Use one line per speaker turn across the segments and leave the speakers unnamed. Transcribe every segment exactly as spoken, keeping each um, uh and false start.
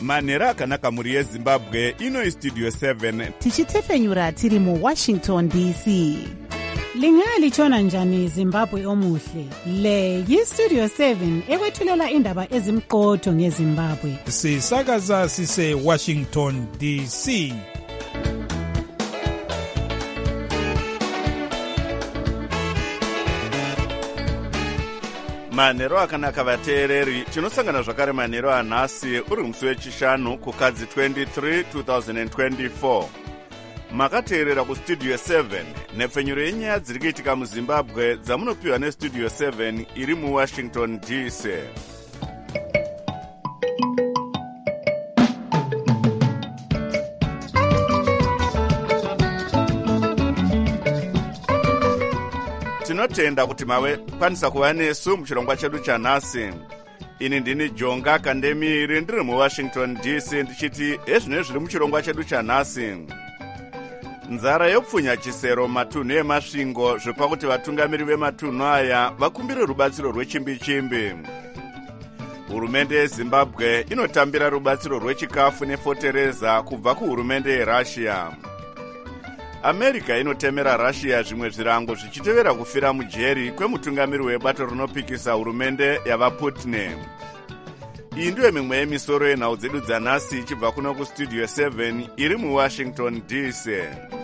manhero akanaka mhuri yezimbabwe. Ino Studio seven
tichitefenyura tiri mu Washington D C.
Lingalitshona njani Zimbabwe omuhle? Le yi Studio seven ekwethulela indaba ezimqotho ngeZimbabwe.
Sisakaza sise Washington D C.
manhero akanaka vateereri. Tinosangana zvakare manhero anhasi uri musi wechishanu kukadzi twenty-three twenty twenty-four. Makateerera kustudio seven nepfenyuro yenyaya dziri kuitika muzimbabwe dzamunopiwa nestudio seven iri muwashington D C. Tinotenda kuti mave kwanisa kuva nesu muchirongwa chedu chanhasi. Ini ndini Jonga Kandemiri ndiri muwashington D C ndichiti ezvino zviri muchirongwa chedu chanhasi. Nzara yopfunya chisero matunhu emasvingo zvopa kuti vatungamiri vematunhu aya vakumbire rubatsiro rwechimbi-chimbi. Hurumende yeZimbabwe inotambira rubatsiro rwechikafu nefotereza kubva kuhurumende yeRussia. America inotemera Russia zvimwe zvirango zvichitevera kufira mujeri kwemutungamiri webato rinopikisa hurumende yavaPutin. Iyi ndiyo mimwe yemisoro yenhau dzedu dzanhasi ichibva kuno kustudio seven iri muwashington D C.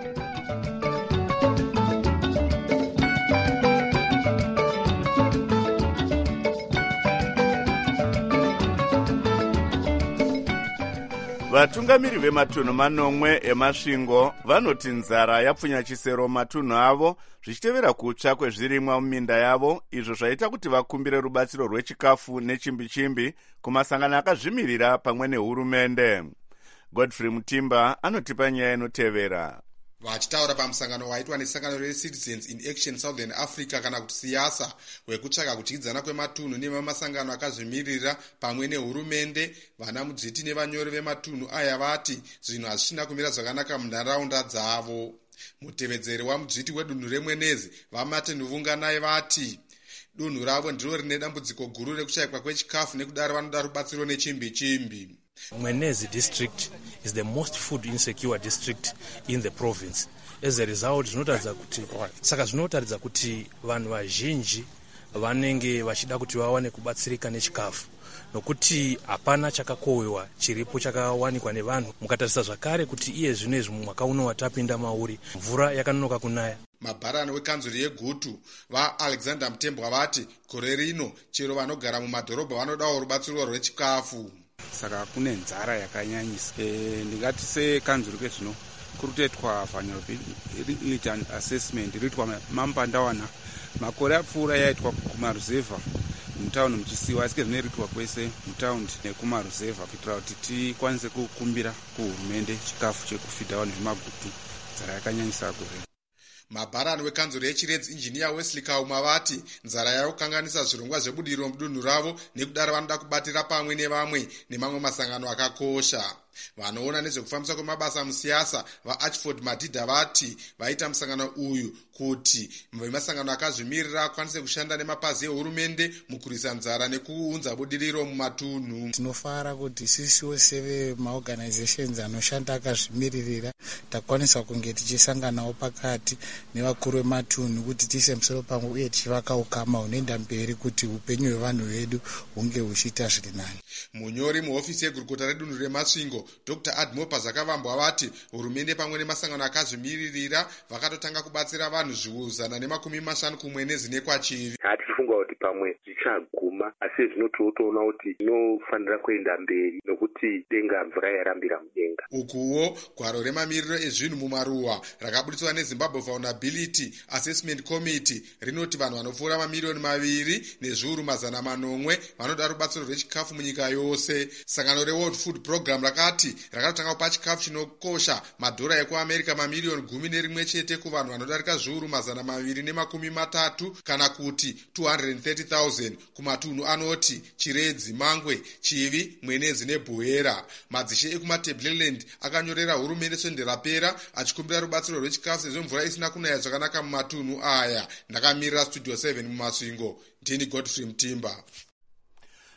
Vatungamiri vematunhu manomwe emasvingo vanoti nzara yapfunya chisero matunhu avo zvichitevera kutsva kwezvirimwa muminda yavo, izvo zvaita kuti vakumbire rubatsiro rwechikafu nechimbi-chimbi kumasangano akazvimirira pamwe nehurumende. Godfrey Mutimba anotipa nyaya inotevera.
Vachitaura pamusangano waitwa nesangano reCitizens in Action Southern Africa kana kuti siyasa wekutsvaka kudyidzana kwematunhu nemamasangano akazvimirira pamwe nehurumende, vana mudziti nevanyori vematunhu aya vati zvinhu hazvisina kumira zvakanaka munharaunda dzavo. Mutevedzeri wamudziti wedunhu remwenezi vaMartin Vunganai vati dunhu ravo ndiro rine dambudziko guru rekushayikwa kwechikafu nekudaro vanoda rubatsiro nechimbi-chimbi.
Mwenezi district is the most food insecure district in the province. As a result, zvinotaridza kuti saka zvinotaridza kuti vanhu vazhinji vanenge vachida kuti vawane kubatsirika nechikafu nokuti hapana chakakohwewa chiripo chakawanikwa nevanhu. Mukatarisa zvakare kuti iye zvino izvi mwaka uno watapinda mauri mvura yakanonoka kunaya.
Mabharani wekanzuri yegutu vaAlexander Mutembwa vati gore rino chero vanogara mumadhorobha vanodawo rubatsiro rwechikafu.
Saka kune nzara yakanyanyisa. E, ndingati sekanzuri kezvino kurutetwa vulnerability assessment ritwa mambandawana makore apfuura yaitwa kumaruzevha mutaundi muchisiwa, asi kezvino ritwa kwese mutaundi nekumaruzevha kuitira kuti tikwanise kukumbira kuhurumende chikafu chekufidha vanhu vemagutu. Nzara yakanyanyisa gore.
Mabharani wekanzuri yechiredzi injiniya Wesley Kauma vati nzara yakukanganisa zvirongwa zvebudiro mudunhu ravo nekudaro vanoda kubatira pamwe nevamwe nemamwe masangano akakosha. Vanoona nezvekufambisa kwemabasa musiyasa vaArchford Madhidha vati vaita musangano uyu kuti vemasangano akazvimirira akwanise kushanda nemapazi ehurumende mukurisa nzara nekuunza budiriro mumatunhu.
Tinofara kuti sisiwo sevemaorganizations anoshanda akazvimiririra takwanisa kunge tichisanganawo pakati nevakuru vematunhu kuti tiise musoro pamwe uye tichivaka ukama hunoenda mberi kuti upenyu hwevanhu vedu hunge huchiita zviri nani.
Munyori muhofisi yegurukota redunhu remasvingo Doctor Admopa Zakavambwa vati hurumende pamwe nemasangano akazvimiririra vakatotanga kubatsira vanhu zviuzana nemakumi mashanu kumwenezi nekwachivi.
Hatifunga kuti pamwe zvichaguma, asi zvinotoona kuti inofanira kuenda mberi nokuti denga mvura yarambira mudenga.
Ukuwo gwaro remamiriro ezvinhu mumaruwa rakaburitswa neZimbabwe Vulnerability Assessment Committee rinoti vanhu vanopfuura mamiliyoni maviri nezviuru mazana manomwe vanoda rubatsiro rwechikafu munyika yose. Sangano reWorld Food Program rakati rakatotanga kupa chikafu chinokosha madhora ekuAmerica mamiliyoni gumi nerimwe chete kuvanhu vanodarika zviuru mazana maviri nemakumi matatu kana kuti two hundred thirty thousand kumatunhu anoti Chiredzi, Mangwe, Chivi, Mwenezi neBuhera. Madzishe ekumaTableland akanyorera hurumende swende rapera achikumbira rubatsiro rwechikafu sezvo mvura isina kunaya zvakanaka mumatunhu aya. Ndakamirira Studio seven mumasvingo. Ndini Godfrey Mutimba.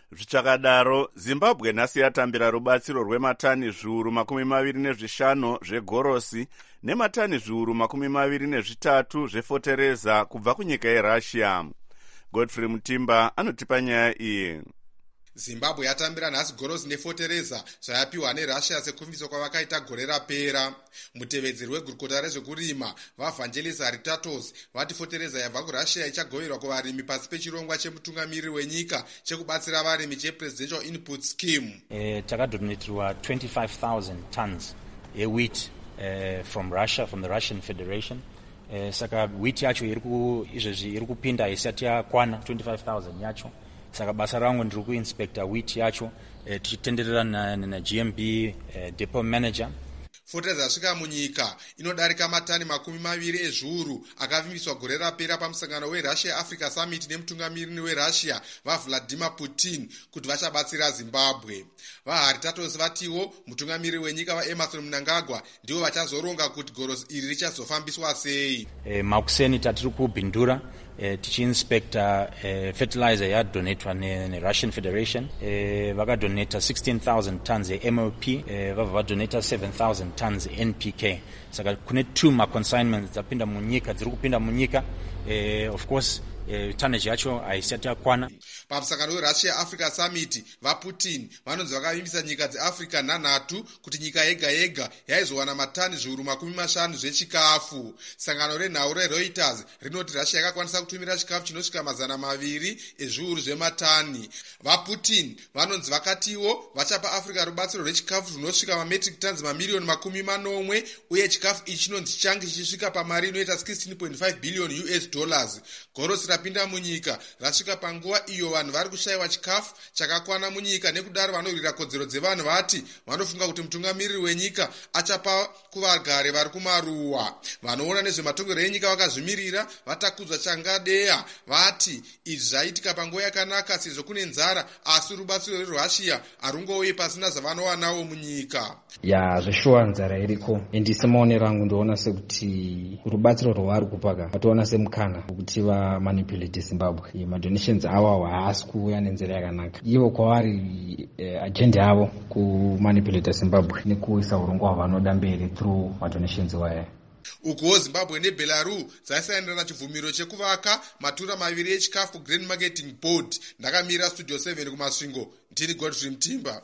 Zvichakadaro, Zimbabwe nhasi yatambira rubatsiro rwematani zviuru makumi maviri nezvishanu zvegorosi nematani zviuru makumi maviri nezvitatu zvefotereza kubva kunyika yeRussia. Godfrey Mutimba anotipa nyaya iyi.
Zimbabwe yatambira nhasi gorosi nefotereza zvayapiwa neRussia sekumviswa kwavakaita gore rapera. Mutevedzeri wegurukota rezvekurima vaVangelis Haritatos vati fotereza yabva kuRussia ichagoverwa kuvarimi pasi pechirongwa chemutungamiriri wenyika chekubatsira varimi chePresidential Input Scheme.
Eh, takadonetirwa twenty-five thousand tons yewheat eh, from Russia, from the Russian Federation. Eh, saka wheat yacho iriku izvezvi iri kupinda isati yakwana twenty-five thousand yacho. Saka basa rangu ndiri kuinspector wheat yacho eh, tichitenderera na G M B eh, depot manager.
Fotereza yasvika munyika inodarika matani makumi maviri ezviuru akavimbiswa gore rapera pamusangano weRussia Africa Summit nemutungamiriri weRussia vaVladimir Putin kuti vachabatsira Zimbabwe. VaHaritatos vatiwo mutungamiriri wenyika vaEmerson Mnangagwa ndivo vachazoronga kuti gorosi iri richazofambiswa sei.
Eh, makuseni tatiri kubhindura eh, tichiinspector eh, fertilizer yadonetwa neRussian Federation. Eh, vakadoneta sixteen thousand tons ye-M O P, eh, vabva vadoneta seven thousand tons N P K. Saka kune two ma-consignments dzapinda munyika, dziri kupinda munyika. Eh, of course, eh, tonnage yacho haisati yakwana.
Pamusangano weRussia Africa Summit, vaPutin vanonzi vakavimbisa nyika dzeAfrica nhanhatu kuti nyika yega yega yaizowana matani zviuru makumi mashanu zvechikafu. Sangano renhau reReuters rinoti Russia yakakwanisa kutumira chikafu chinosvika mazana maviri ezviuru zvematani. VaPutin vanonzi vakatiwo vachapa Africa rubatsiro rwechikafu zvinosvika mametric tons mamiliyoni makumi manomwe uye chikafu ichi chinonzi chichange chichisvika pamari inoita sixteen point five billion U S dollars. Gorosi rapinda munyika rasvika panguva iyo vanhu vari kushayiwa chikafu chakakwana munyika, nekudaro vanorwira kodzero dzevanhu vati vanofunga kuti mutungamiriri wenyika achapa kuvagari vari kumaruwa. Vanoona nezvematongero enyika vakazvimirira vatakudzwa changadeya vati izvi zvaitika panguva yakanaka sezvo kune nzara asi rubatsiro rweRussia harungouye pasina zvavanowanawo munyika.
Ya zveshuwa nzara iriko, endi semaone rangu ndoona sekuti rubatsiro rwavari kupaka vatoona semukana kuti vamanipulate Zimbabwe. Madonations avo haasi kuuya nenzira yakanaka. Ivo kwavari eh, agenda yavo kumanipulate Zimbabwe nekuisa urongwa hwavanoda mberi through madonations waya.
Uko Zimbabwe neBelarus dzaisaendera chibvumiro chekuvaka matura maviri echikafu Grain Marketing Board. Ndakamira Studio seven kumasvingo, ndini Godfrey Mutimba.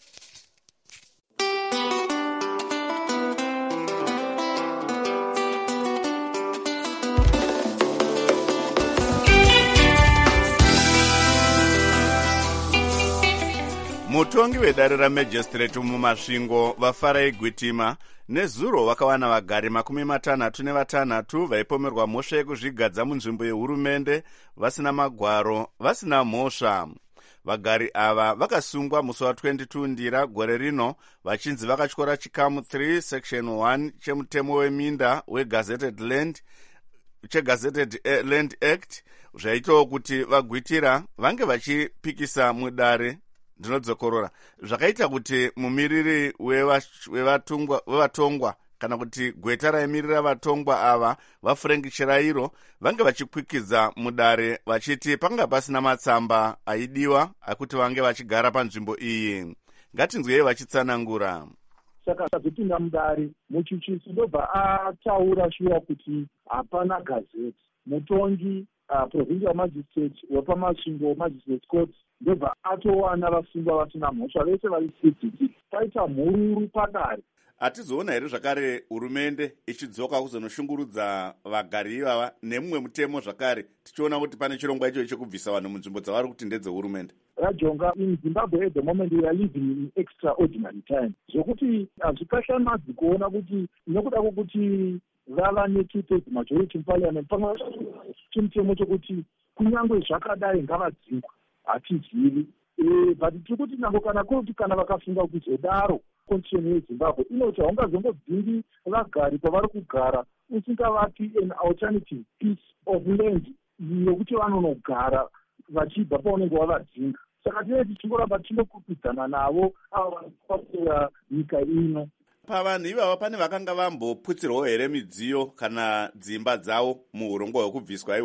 Mutongi wedare ramajistrate mumasvingo vaFarai Gwitima nezuro vakawana vagari makumi matanhatu nevatanhatu vaipomerwa mhosva yekuzvigadza munzvimbo yehurumende vasina magwaro vasina mhosva. Vagari ava vakasungwa musi wa22 ndira gore rino vachinzi vakatyora chikamu three section one chemutemo weminda wegazetted land chegazetted land act zvaitawo kuti vagwitira vange vachipikisa mudare. Ndinodzokorora zvakaita kuti mumiriri wevatongwa wevatongwa kana kuti gweta raimirira vatongwa ava vaFrank Chirairo vange vachikwikidza mudare vachiti panga pasina matsamba aidiwa akuti vange vachigara panzvimbo iyi. Ngatinzwei vachitsanangura.
Saka azopinda mudare muchuchisi ndobva ataura shure kuti hapana gazeti. Mutongi uh, provincial magistrate wepamasvingo magistrate court ndobva atowana vasungwa vasina mhosva vese vari sixty. Paita mhururu padare.
Hatizoona here zvakare hurumende ichidzoka kuzonoshungurudza vagari ivava nemumwe mutemo zvakare tichiona kuti pane chirongwa icho chekubvisa vanhu munzvimbo dzavari kuti ndedzehurumende.
Rajonga, in Zimbabwe at the moment we are living in extraordinary time. Zvokuti hazvikashamadzi kuona kuti nekuda kwokuti vava ne-two-thirds majority parliament pamwe chimutemo chokuti kunyange zvakadai ngavadzingwa hatizivi. Eh, but tiri kuti nango kana kuti kana vakafunga kuzodaro constitution yeZimbabwe inoti haungazongodzingi vagari pavari kugara usingavapi an alternative piece of land yokuti vanonogara vachibva paunenge wavadzinga. Saka tinenge tichingoramba tichinokupidzana navo ava vapaura nyika ino.
Pavanhu ivava pane vakanga vamboputsirwawo here midziyo kana dzimba dzavo muurongwa hwekubviswa ihwohwu?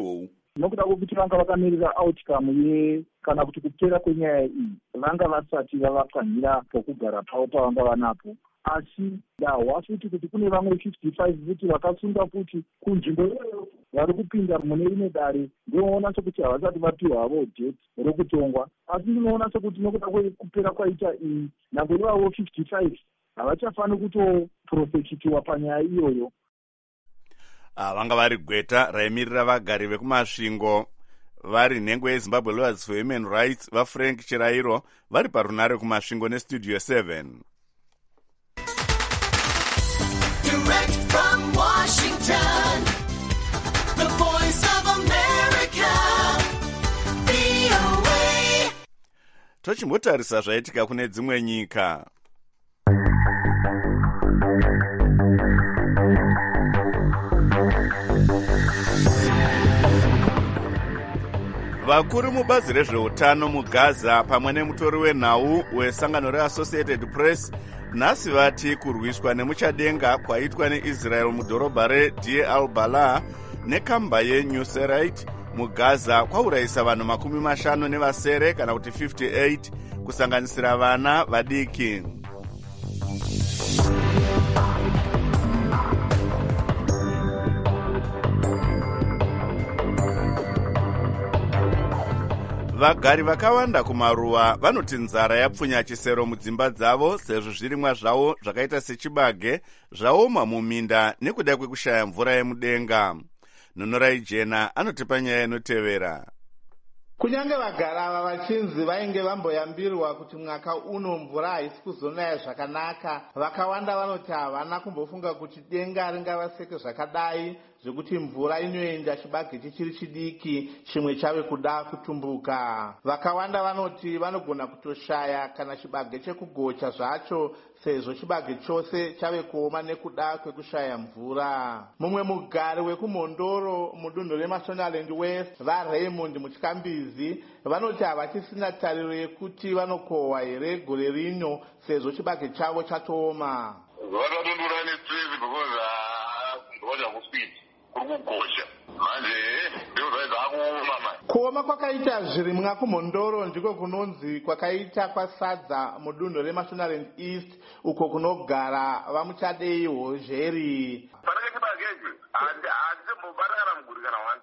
nokuda kwokuti vanga vakamirira outcome ye kana kuti kupera kwenyaya iyi vanga vasati vavapwanyira pokugara pavo pavanga vanapo. Asi dahwa futi kuti kune vamwe fifty-five futi vakasunga futi kunzvimbo iyoyo vari kupinda mune rimwe dare ndinoona sokuti havasati vapiwa havo date rokutongwa. Asi ndinoona sokuti nokuda kwekupera kwaita iyi nyange ivavo fifty-five havachafaniri kutoprosecutiwa panyaya iyoyo.
Ah, vanga vari gweta raimirira vagari vekumasvingo vari nhengo yeZimbabwe Lawyers for Human Rights vaFrank Chirairo vari parunare kumasvingo nestudio seven.
Direct from Washington, the voice of America, V O A.
Tochimbotarisa zvaitika kune dzimwe nyika. Vakuru mubazi rezveutano muGaza pamwe nemutori wenhau wesangano reAssociated Press nhasi vati kurwiswa nemuchadenga kwaitwa neIsrael mudhorobha reDeir al-Balah nekamba yeNuseirat muGaza kwaurayisa vanhu makumi mashanu nevasere kana kuti fifty-eight kusanganisira vana vadiki. Vagari vakawanda kumaruwa vanoti nzara yapfunya chisero mudzimba dzavo sezvo zvirimwa zvavo zvakaita sechibage zvaoma muminda nekuda kwekushaya mvura yemudenga. Nonorai Jena anotipa nyaya inotevera.
Kunyange vagara ava vachinzi vainge vamboyambirwa kuti mwaka uno mvura haisi kuzonaya zvakanaka, vakawanda vanoti havana kumbofunga kuti denga ringavaseke zvakadai zvekuti mvura inoenda chibage chichiri chidiki chimwe chave kuda kutumbuka. Vakawanda vanoti vanogona kutoshaya kana chibage chekugocha zvacho sezvo chibage chose chave kuoma nekuda kwekushaya mvura. Mumwe mugari wekumhondoro mudunhu reMashonaland West vaRaymond Mutyambizi vanoti havachisina tariro yekuti vanokohwa here gore rino sezvo chibage chavo chatooma.
Vakatondora nestress because ngoja kuspeed kurikugosha manje ndiko zvakuoma manje.
Kuoma kwakaita zvirimwa kumhondoro ndiko kunonzi kwakaita kwasadza mudunhu reMashonaland East uko kunogara vamuchadei hozheri.
Panenge chibage ichi handimbobatana muguri kana wani.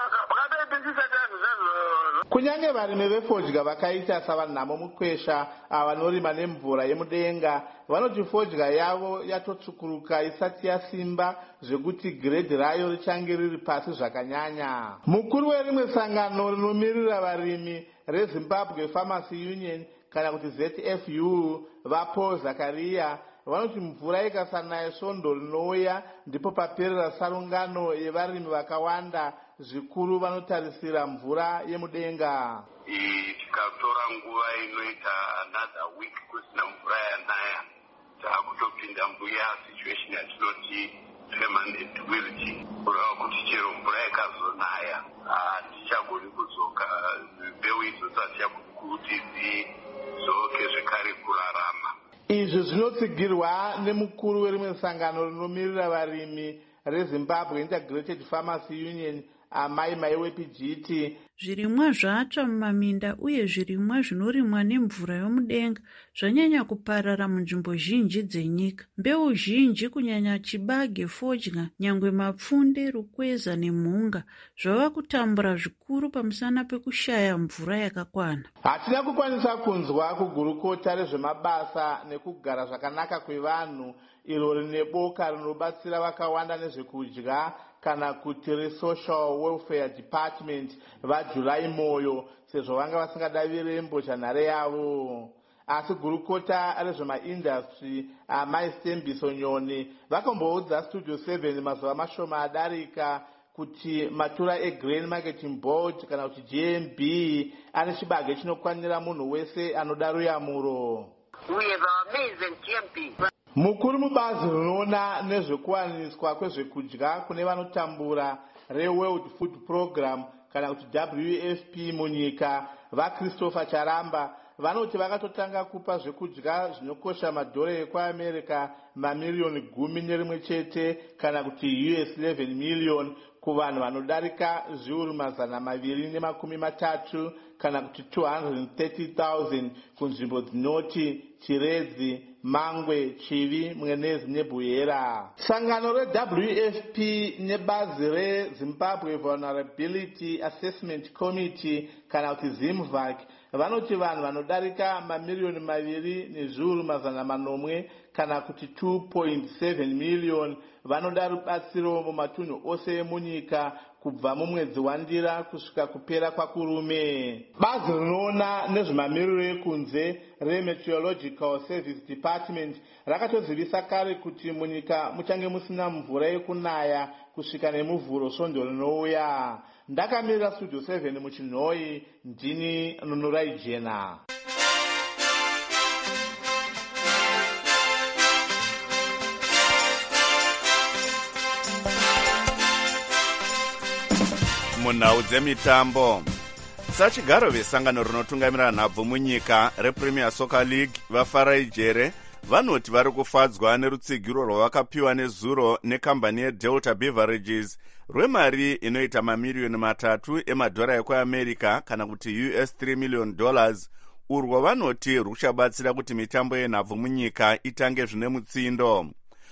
Kunyange varimi vefodya vakaita savanhamo mukwesha avanorima nemvura yemudenga vanoti fodya yavo yatotsukuruka isati yasimba zvekuti giredhi rayo richange riri pasi zvakanyanya. Mukuru werimwe sangano rinomirira varimi reZimbabwe Farmers Union kana kuti Z F U vaPaul Zakaria vanoti mvura ikasanaya svondo rinouya ndipo paperera sarungano yevarimi vakawanda zvikuru vanotarisira mvura yemudenga.
Tikatora nguva inoita another week kusina mvura yanaya takutopinda mbuya situation yatinoti permanent wilting kureva kuti chero mvura ikazonaya hatichagoni kudzoka mbeu idzo hatichagoni kuti dzizoke zvekare kurarama.
Izvi zvinotsigirwa nemukuru werimwe sangano rinomirira varimi reZimbabwe Integrated Farmers Union amai maiwe Pijiti.
Zvirimwa zvatsva mumaminda uye zvirimwa zvinorimwa nemvura yomudenga zvanyanya kuparara munzvimbo zhinji dzenyika. Mbeu zhinji kunyanya chibage, fodya, nyangwe mapfunde, rukweza nemhunga zvava kutambura zvikuru pamusana pekushaya mvura yakakwana.
Hatina kukwanisa kunzwa kugurukota rezvemabasa nekugara zvakanaka kwevanhu iro rine boka rinobatsira vakawanda nezvekudya kana kuti reSocial Welfare Department vaJulai Moyo sezvo vanga vasingadavi mbozhanhare yavo. Asi gurukota rezvemaindastry amai Stembiso Nyoni vakamboudza Studio seven mazuva mashoma adarika kuti matura eGrain Marketing Board kana kuti G M B ane chibage chinokwanira munhu wese anoda ruyamuro.
We have amazing G M B.
Mukuru mubazi rinoona nezvekuwaniswa kwezvekudya kune vanotambura reWorld Food Program kana kuti W F P munyika vaChristopher Charamba vanoti vakatotanga kupa zvekudya zvinokosha madhora ekuAmerica mamiriyoni gumi nerimwe chete kana kuti U S eleven million kuvanhu vanodarika zviuru mazana maviri nemakumi matatu kana kuti two hundred thirty thousand kunzvimbo dzinoti Chiredzi, Mangwe, Chivi, Mwenezi neBuyera. Sangano re-W F P nebazi re-Zimbabwe Vulnerability Assessment Committee kana kuti ZIMVAC vanoti vanhu vanodarika mamiriyoni maviri nezviuru mazana manomwe kana kuti two point seven million vanoda rubatsiro mumatunhu ose emunyika kubva mumwedzi waNdira kusvika kupera kwaKurume. Bazi rinoona nezvemamiriro ekunze reMeteorological Service Department rakatozivisa kare kuti munyika muchange musina mvura yekunaya kusvika nemuvhuro svondo rinouya. Ndakamirira Studio seven muchinhoi, ndini Nunurai Jena.
munhau dzemitambo. Sachigaro vesangano rinotungamira nhabvu munyika rePremier Soccer League vafarai jere vanoti vari kufadzwa nerutsigiro rwavakapiwa nezuro nekambani yeDelta Beverages rwemari inoita mamiriyoni matatu emadhora ekuamerica kana kuti U S three million dollars, urwo vanoti ruchabatsira kuti mitambo yenhabvu munyika itange zvine mutsindo.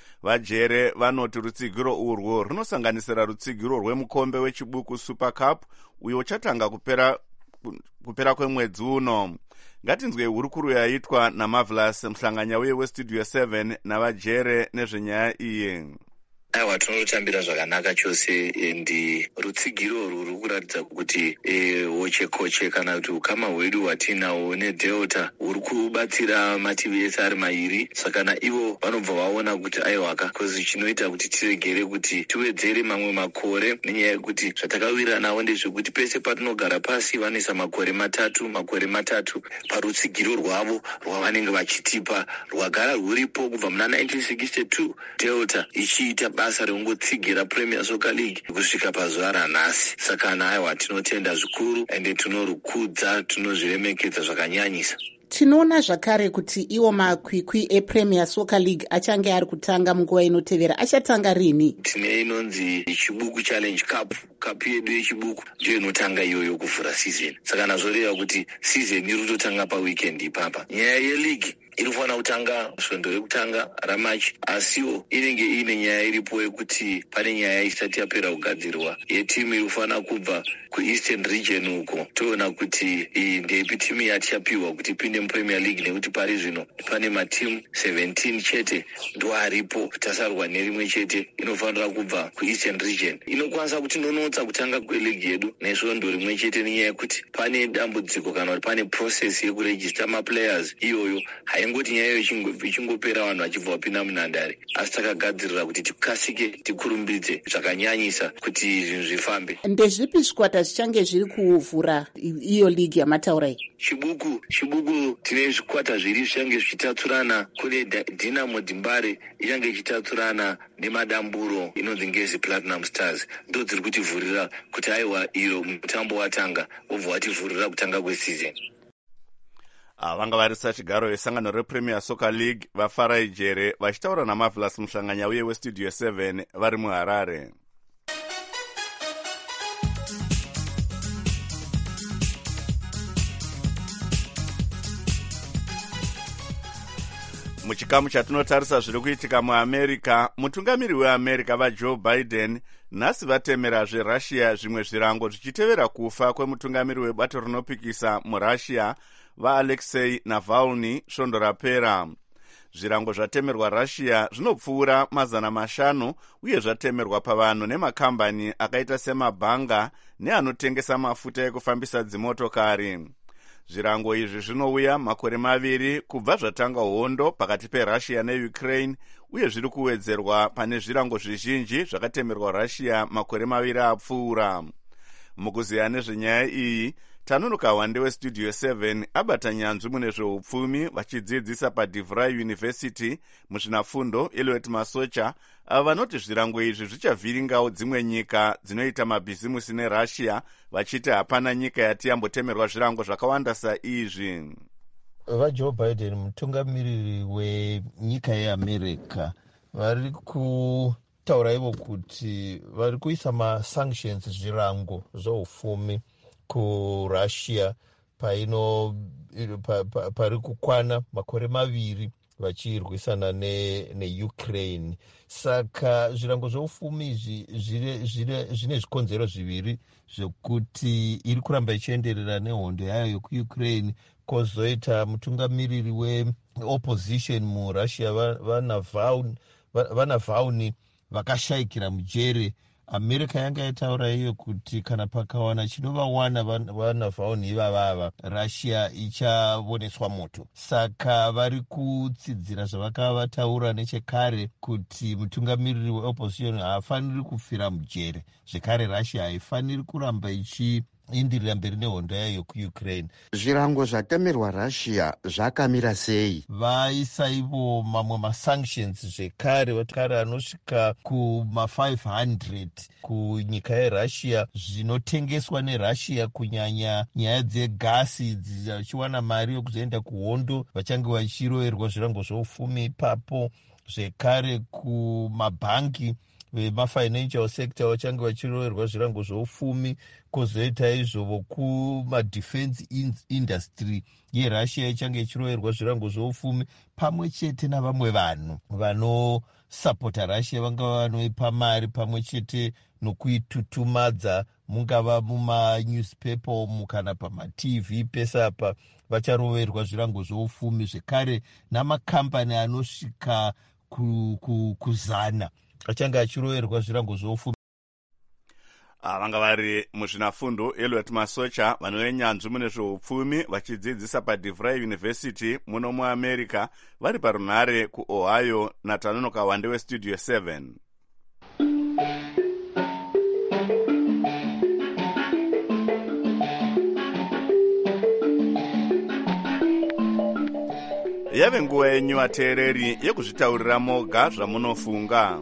Vajere vanoti rutsigiro urwo runosanganisira rutsigiro rwemukombe wechibuku Super Cup uyo uchatanga kupera kupera kwemwedzi uno. Ngatinzwe hurukuru yaitwa naMarvelous muhlanganya uye weStudio seven navajere nezvenyaya iyi.
Aiwa, tinotambira zvakanaka chose endi rutsigiro ruri kuratidza kuti e, woche koche kana kuti ukama hwedu hwatinahwo neDelta huri kubatsira mativi ese ari mairi. Saka naivo vanobva vaona kuti aiwaka kozi chinoita kuti tiregere kuti tiwedzere mamwe makore, nenyaya yekuti zvatakawira nawo ndezvekuti pese patinogara pasi vanoisa makore matatu makore matatu parutsigiro rwavo rwavanenge vachitipa rwagara rwuripo kubva muna nineteen sixty-two Delta ichiita basa rekungotsigira Premier Soccer League kusvika pazuva ranhasi. Saka naiwa tinotenda zvikuru ende tinorukudza, tinozviremekedza zvakanyanyisa.
Tinoona zvakare kuti iwo makwikwi ePremier Soccer League achange ari kutanga munguva inotevera. Achatanga rini?
Tine inonzi Chibuku Challenge Cup. Cup yedu yechibuku ndiyo inotanga iyoyo kuvhura season. Saka nazvoreva kuti season iri kutotanga paweekend ipapa. Nyaya yeleague inofanira kutanga svondo rekutanga raMarch, asiwo inenge ine nyaya iripo yekuti pane nyaya isati yapera kugadzirwa yetimu inofanira kubva kuEastern Region uko. Toona kuti iyi ndeipi timu yatichapiwa kuti ipinde muPremier League nekuti pari zvino pane matimu seventeen chete ndo aripo, tasarwa nerimwe chete inofanira kubva kuEastern Region. Inokwanisa kuti ndonotsa kutanga kweleague yedu nesvondo rimwe chete nenyaya yekuti pane dambudziko kana kuti pane process yekuregister maplayers iyoyo haingoti nyaya iyo ichingopera vanhu vachibva vapinda munhandare, asi takagadzirira kuti tikasike tikurumbidze zvakanyanyisa kuti zvinhu zvifambe.
Ndezvipi zvikwata zvichange zviri kuvhura iyo league yamataura iyi?
Chibuku chibuku tine zvikwata zviri zvichange zvichitatsurana. Kune Dynamo Dimbare ichange ichitatsurana nemadamburo inonzi Ngezi Platinum Stars, ndo dziri kutivhurira kuti aiwa iro mutambo watanga wobva wativhurira kutanga kweseason.
Vanga vari sachigaro vesangano rePremier Soccer League vafarai jere vachitaura naMarvelous muhlanganya uye weStudio seven vari muHarare. Muchikamu chatinotarisa zviri kuitika muAmerica, mutungamiri weAmerica vaJoe Biden nhasi vatemerazve Russia zvimwe zvirango zvichitevera kufa kwemutungamiri webato rinopikisa muRussia vaAlexei Navalny svondo rapera. Zvirango zvatemerwa Russia zvinopfuura mazana mashanu uye zvatemerwa pavanhu nemakambani akaita semabhanga neanotengesa mafuta ekufambisa dzimotokari. Zvirango izvi zvinouya makore maviri kubva zvatanga hondo pakati peRussia neUkraine uye zviri kuwedzerwa pane zvirango zvizhinji zvakatemerwa Russia makore maviri apfuura. Mukuziya nezvenyaya iyi, tanunuka wande weStudio seven abata nyanzvi mune zveupfumi vachidzidzisa paDeVry University muzvinafundo Eliot Masocha, ava vanoti zvirango izvi zvichavhiringawo dzimwe nyika dzinoita mabhizimusi neRussia vachiti hapana nyika yati yambotemerwa zvirango zvakawanda saizvi.
vajoe Biden, mutungamiriri wenyika yeAmerica, vari kutaura ivo kuti vari kuisa masanctions, zvirango zveupfumi kurussia paino pa, pa, pari kukwana makore maviri vachirwisana neukraine ne saka zvirango zveupfumi izvi zvine zvikonzero zviviri zvekuti iri kuramba ichienderera nehondo yayo yekuukraine. Kozoita mutungamiriri weopposition murussia vaNavalny vakashayikira mujere. America yanga yataura iyo kuti kana pakawana chinovawana vaNavalny ivavava, Russia ichavoneswa moto. Saka vari kutsidzira zvavakavataura nechekare kuti mutungamiriri weopposition haafaniri kufira mujere, zvekare Russia haifaniri kuramba ichi indirira mberi nehondo yayo yekuukraine.
Zvirango zvatemerwa Russia zvakamira sei?
Vaisa ivo mamwe masanctions zvekare, vatikare anosvika kuma five hundred kunyika yeRussia zvinotengeswa neRussia, kunyanya nyaya dzegasi dzichiwana mari yekuzoenda kuhondo, vachange vachiroverwa zvirango zveupfumi ipapo. Zvekare kumabhangi vemafinancial sector vachange vachiroverwa zvirango zveupfumi. Kozoita izvovo kumadefense industry yeRussia ichange ichiroverwa zvirango zveupfumi, pamwe chete navamwe vanhu vanosapota Russia, vangava vanoipa mari pamwe chete nokuitutumadza, mungava mumanewspaper umu kana pamaTV pese apa vacharoverwa zvirango zveupfumi. Zvekare namakambani anosvika kuzana achange achiroverwa zvirango zveupfumi.
Vanga vari muzvinafundo Elliot Masocha, vanhu venyanzvi mune zveupfumi vachidzidzisa paDeVry University muno muAmerica, vari parunhare kuOhio. Natanonoka Wande weStudio seven. Yave nguva yenyu vateereri yekuzvitaurira moga zvamunofunga.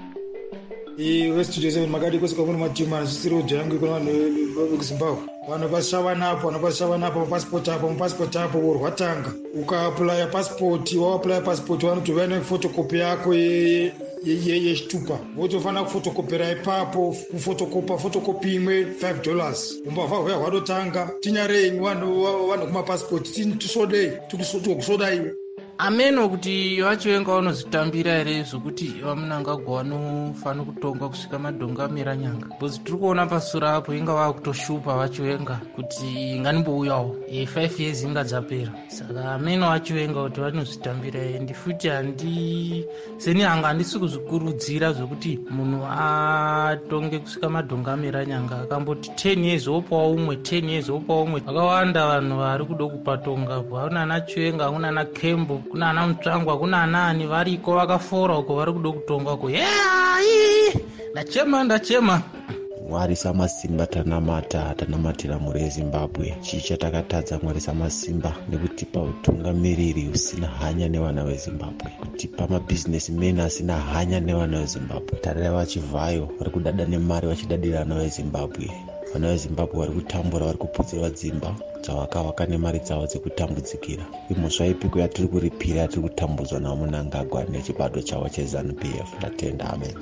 iwestudio seven makati kusika kuno matimu anosisira kudya yangu ikono vanhu vekuzimbabwe vanhu vasishava napo vanhu vasishava napo mapasipoti apo mapasipoti apo worwatanga ukaaplaya pasipoti wawaplaya pasipoti vanotova nefotokopi yako yechitupa votofanira kufotokopera ipapo kufotokopa fotokopi imwe five dollars umbavha hwaya hwadotanga tinyarei vanhu kumapasipoti tisodei tikusodai iwe
ameno kuti vachivenga vanozvitambira here zvokuti vamunangagwa vanofanira kutonga kusvika madongamira nyanga bcause tiri kuona pasura apo inga vava kutoshupa vachivenga kuti nganimbouyawo five years inga dzapera saka ameno vachivenga kuti vanozvitambira endi futi handi seni hanga handisi kuzvikurudzira zvokuti munhu atonge kusvika madongamira nyanga akamboti ten years opawo umwe ten years opawo umwe vakawanda vanhu vari kuda kupatonga kuna ana chivenga kuna ana Kembo kuna ana Mutsvangwa kuna anani variko vakafora uko vari kuda kutonga ko yeah ndachema ndachema
Mwari Samasimba tanamata tanamatira muri yeZimbabwe chicha takatadza Mwari Samasimba nekutipa utungamiriri usina hanya nevana veZimbabwe, kutipa mabusinessmen asina hanya nevana veZimbabwe. Tarira vachivhayo vari kudada nemari vachidadira vana veZimbabwe. Vana veZimbabwe vari kutambura vari kuputsirwa dzimba dzavakavaka nemari dzavo dzekutambudzikira. Imhosva ipiko yatiri kuripira yatiri kutambudzwa naMunangagwa nechibato chavo cheZANU-P F. Ndatenda, amen.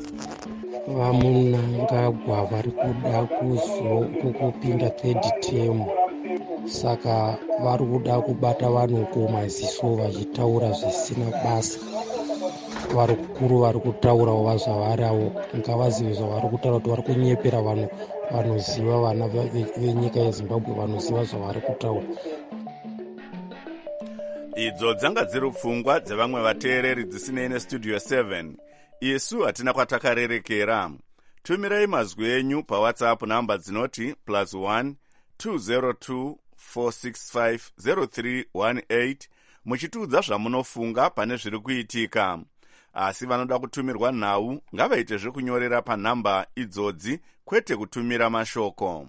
Vamunangagwa vari kuda kuzokupinda third term, saka vari kuda kubata vanhu kumaziso vachitaura zvisina basa. Vari kukuru vari kutaurawo vazvavaravo ngavazive zvavari kutaura kuti vari kunyepera vanhu vanoziva, vana venyika yeZimbabwe vanoziva zvavari kutaura.
Idzo dzanga dziri pfungwa dzevamwe vateereri dzisinei neStudio seven. Isu hatina kwatakarerekera. Tumirai mazwi enyu paWhatsApp namba dzinoti plus one two zero two four six five zero three one eight muchitiudza zvamunofunga pane zviri kuitika. Asi vanoda kutumirwa nhau ngavaite zvekunyorera panhamba idzodzi kwete kutumira mashoko.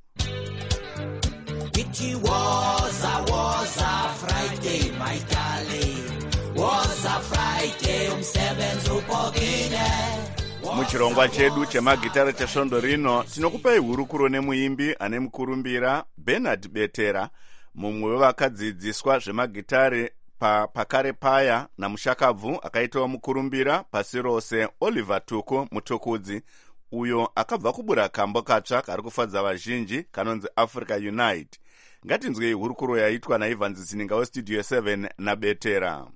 It was a was a Friday, my darling. Was a Friday, umsebenzi upokile.
Muchirongwa chedu chemagitara chesvondo rino tinokupai hurukuro nemuimbi ane mukurumbira Bernard Betera, mumwe wevakadzidziswa zvemagitare pa, pakare paya namushakabvu akaitawo mukurumbira pasi rose Oliver Tuko mutukudzi uyo akabva kubura kambo katsva kari kufadza vazhinji kanonzi Africa Unite. Ngatinzwei hurukuro yaitwa naIvan Zininga westudio seven naBetera.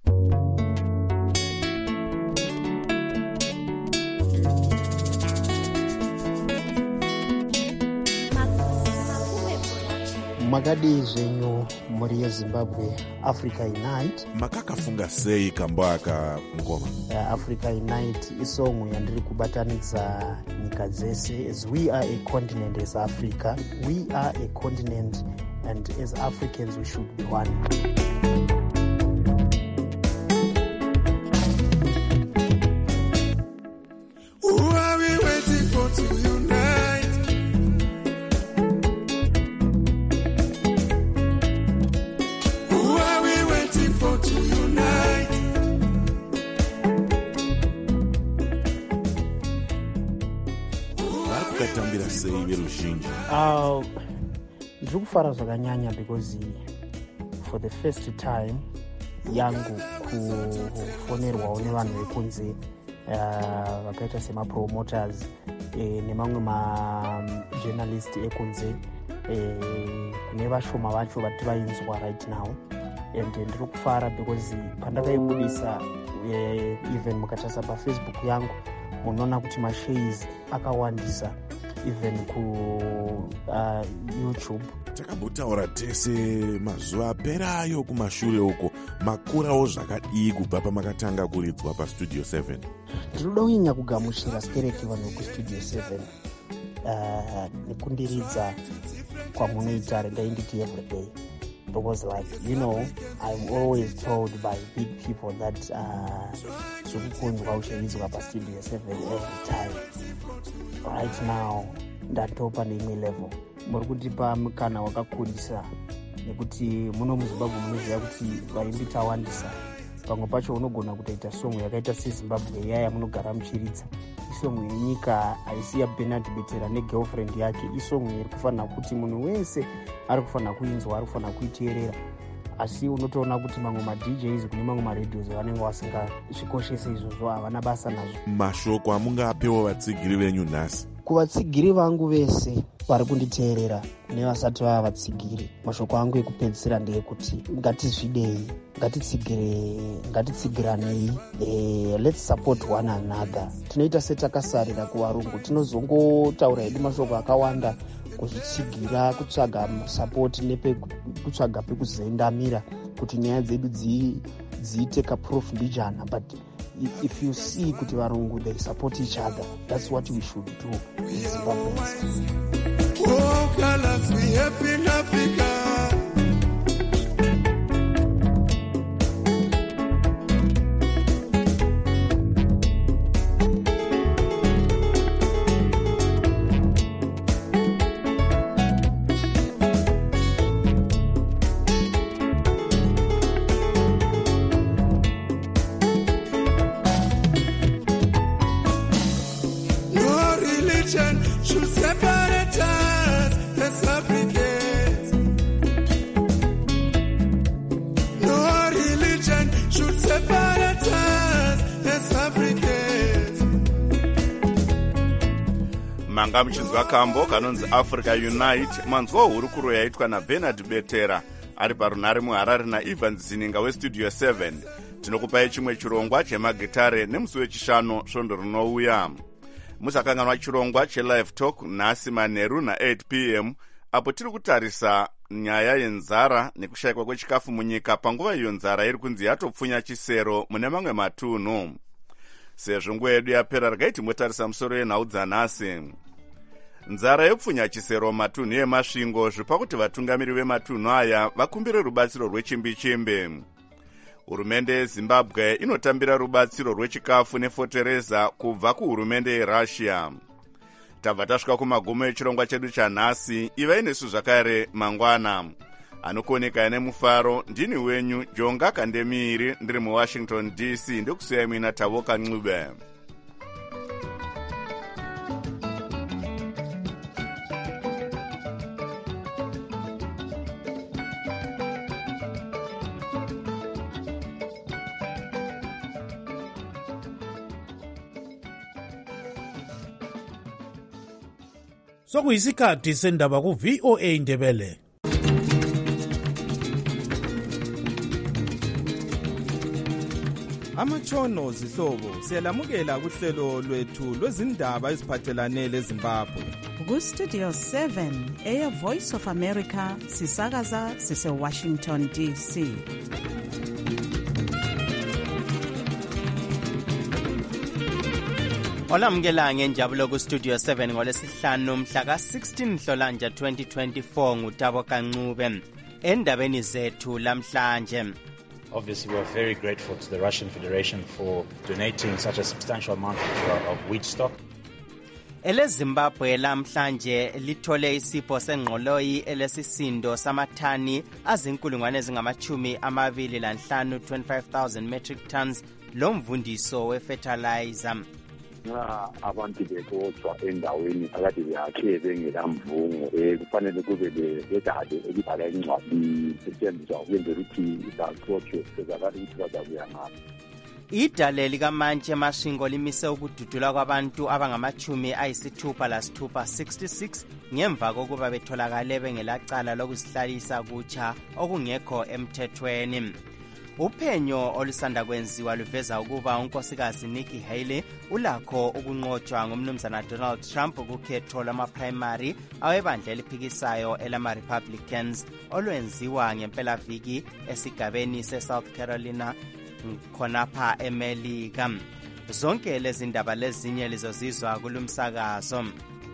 Makadi zvenyu muri yeZimbabwe Africa Unite.
Makakafunga sei kambo aka mukoma?
Uh, Africa Unite isongo yandiri kubatanidza nyika dzese. As we are a continent as Africa, we are a continent, and as Africans we should be one.
Who are we waiting for to unite? Who are we waiting for to unite?
Varikukatambira sei veruzhinji?
Uh, ndiri kufara zvakanyanya because for the first time yangu kufonerwawo nevanhu vekunze vakaita uh, semapromoters eh, nemamwe majournalist ekunze eh, kune vashoma vacho vati vainzwa right now, and ndiri kufara because pandakaibudisa eh, even mukatasa pafacebook yangu munoona kuti mashares akawandisa even ku uh, YouTube.
Takambotaura tese mazuva aperayo kumashure uko, makurawo zvakadii kubva pamakatanga kuridzwa pastudio seven?
Ndinoda kunyanya kugamuchira stereki vanhu kustudio seven uh, nekundiridza kwamunoita rendainditi everyday, because like you know I'm always told by big people that zvekukunzwa uchiridzwa pastudio seven every time. Right now ndatopa neimwe level. Muri kutipa mukana wakakurisa nekuti muno muZimbabwe munoziva kuti vaimbi tawandisa. Pamwe pacho unogona kutoita songo yakaita seZimbabwe iya yamunogara muchiridza. Isongo yenyika haisi yaBernard Betera negirlfriend yake. Isongo iri kufanira kuti munhu wese ari kufanira kuinzwa, ari kufanira kuiteerera. Asi unotoona kuti mamwe madj kune mamwe maradios vanenge vasingasvikoshese izvozvo, havana basa nazvo.
Mashoko amungapewo vatsigiri venyu nhasi?
Kuvatsigiri vangu vese vari kunditeerera nevasati vava vatsigiri, mashoko angu ekupedzisira ndeyekuti ngatizvidei, ngatitsigire, ngatitsigiranei, eh, let's support one another. Tinoita setakasarira kuvarungu, tinozongotaura hedu mashoko akawanda kuzvitsigira, kutsvaga support nepekutsvaga pekuzendamira kuti nyaya dzedu dziite kaproof mbijana. But if, if you see kuti varungu they support each other, that's what we should do in Zimbabwe.
Oh, colors we have in Africa. Should separate us as Africans. No religion should separate us as Africans.
Manga muchinzwa kambo kanonzi Africa Unite, manzwa hurukuro yaitwa naBernard Betera ari parunare muHarare naIvan Zininga westudio seven. Tinokupai chimwe chirongwa chemagitare nemusi wechishanu svondo rinouya. Musakanganwa chirongwa chelive talk nhasi manheru na-eight p m apo tiri kutarisa nyaya yenzara nekushayikwa kwechikafu munyika panguva iyo nzara iri kunzi yatopfunya chisero mune mamwe matunhu. Sezvo nguva yedu yapera regai timbotarisa musoro yenhau dzanhasi. Nzara yopfunya chisero matunhu emasvingo zvipa kuti vatungamiri vematunhu aya vakumbire rubatsiro rwechimbi-chimbi. Hurumende yeZimbabwe inotambira rubatsiro rwechikafu nefotereza kubva kuhurumende yeRussia. Tabva tasvika kumagumo echirongwa chedu chanhasi. Ivai nesu zvakare mangwana. Anokuoneka nemufaro ndini wenyu Jonga Kandemiri, ndiri muWashington D C, ndokusiyai muina Tavoka Ncube.
sokuyisikhathi sendaba ku-V O A Ndebele.
Amatshono zihlobo siyalamukela kuhlelo lwethu lwezindaba eziphathelane leZimbabwe.
Ku-Studio seven eya Voice of America sisakaza sise-Washington D C.
Olamukela ngenjabulo ku-Studio seven ngolesihlanu mhla ka-sixteen Nhlolanja twenty twenty-four ngutabo Kancube. Endabeni zethu lamhlanje.
Obviously, we are very grateful to the Russian Federation for donating such a substantial amount of, of wheat stock.
Ele Zimbabwe lamhlanje lithole isipho sengqoloyi elesisindo samathani azinkulungwane ezingamachumi amabili lanhlanu twenty-five thousand metric tons lomvundiso we-fertilizer.
Nxa abantu bekotshwa endaweni akade yakhe bengelamvungo kufanele kube ledale elibhala incwadi setshenziswa ukwenzela ukuthi baxotshwe sezakala ukuthi bazabuya ngapho.
Idale likamantshi Mashingo limise ukududula kwabantu abangamachumi ayisithupha lasithupha sixty-six ngemva kokuba betholakale bengelacala lokuzihlalisa kutsha okungekho emthethweni. Uphenyo olusanda kwenziwa luveza ukuba unkosikazi Nikki Haley ulakho ukunqotshwa ngumnumzana Donald Trump kukhetho lwama-primary awebandla eliphikisayo elama-Republicans olwenziwa ngempelaviki esigabeni se-South Carolina khonapha eMelika. Zonke lezi ndaba lezinye lizozizwa kulumsakazo.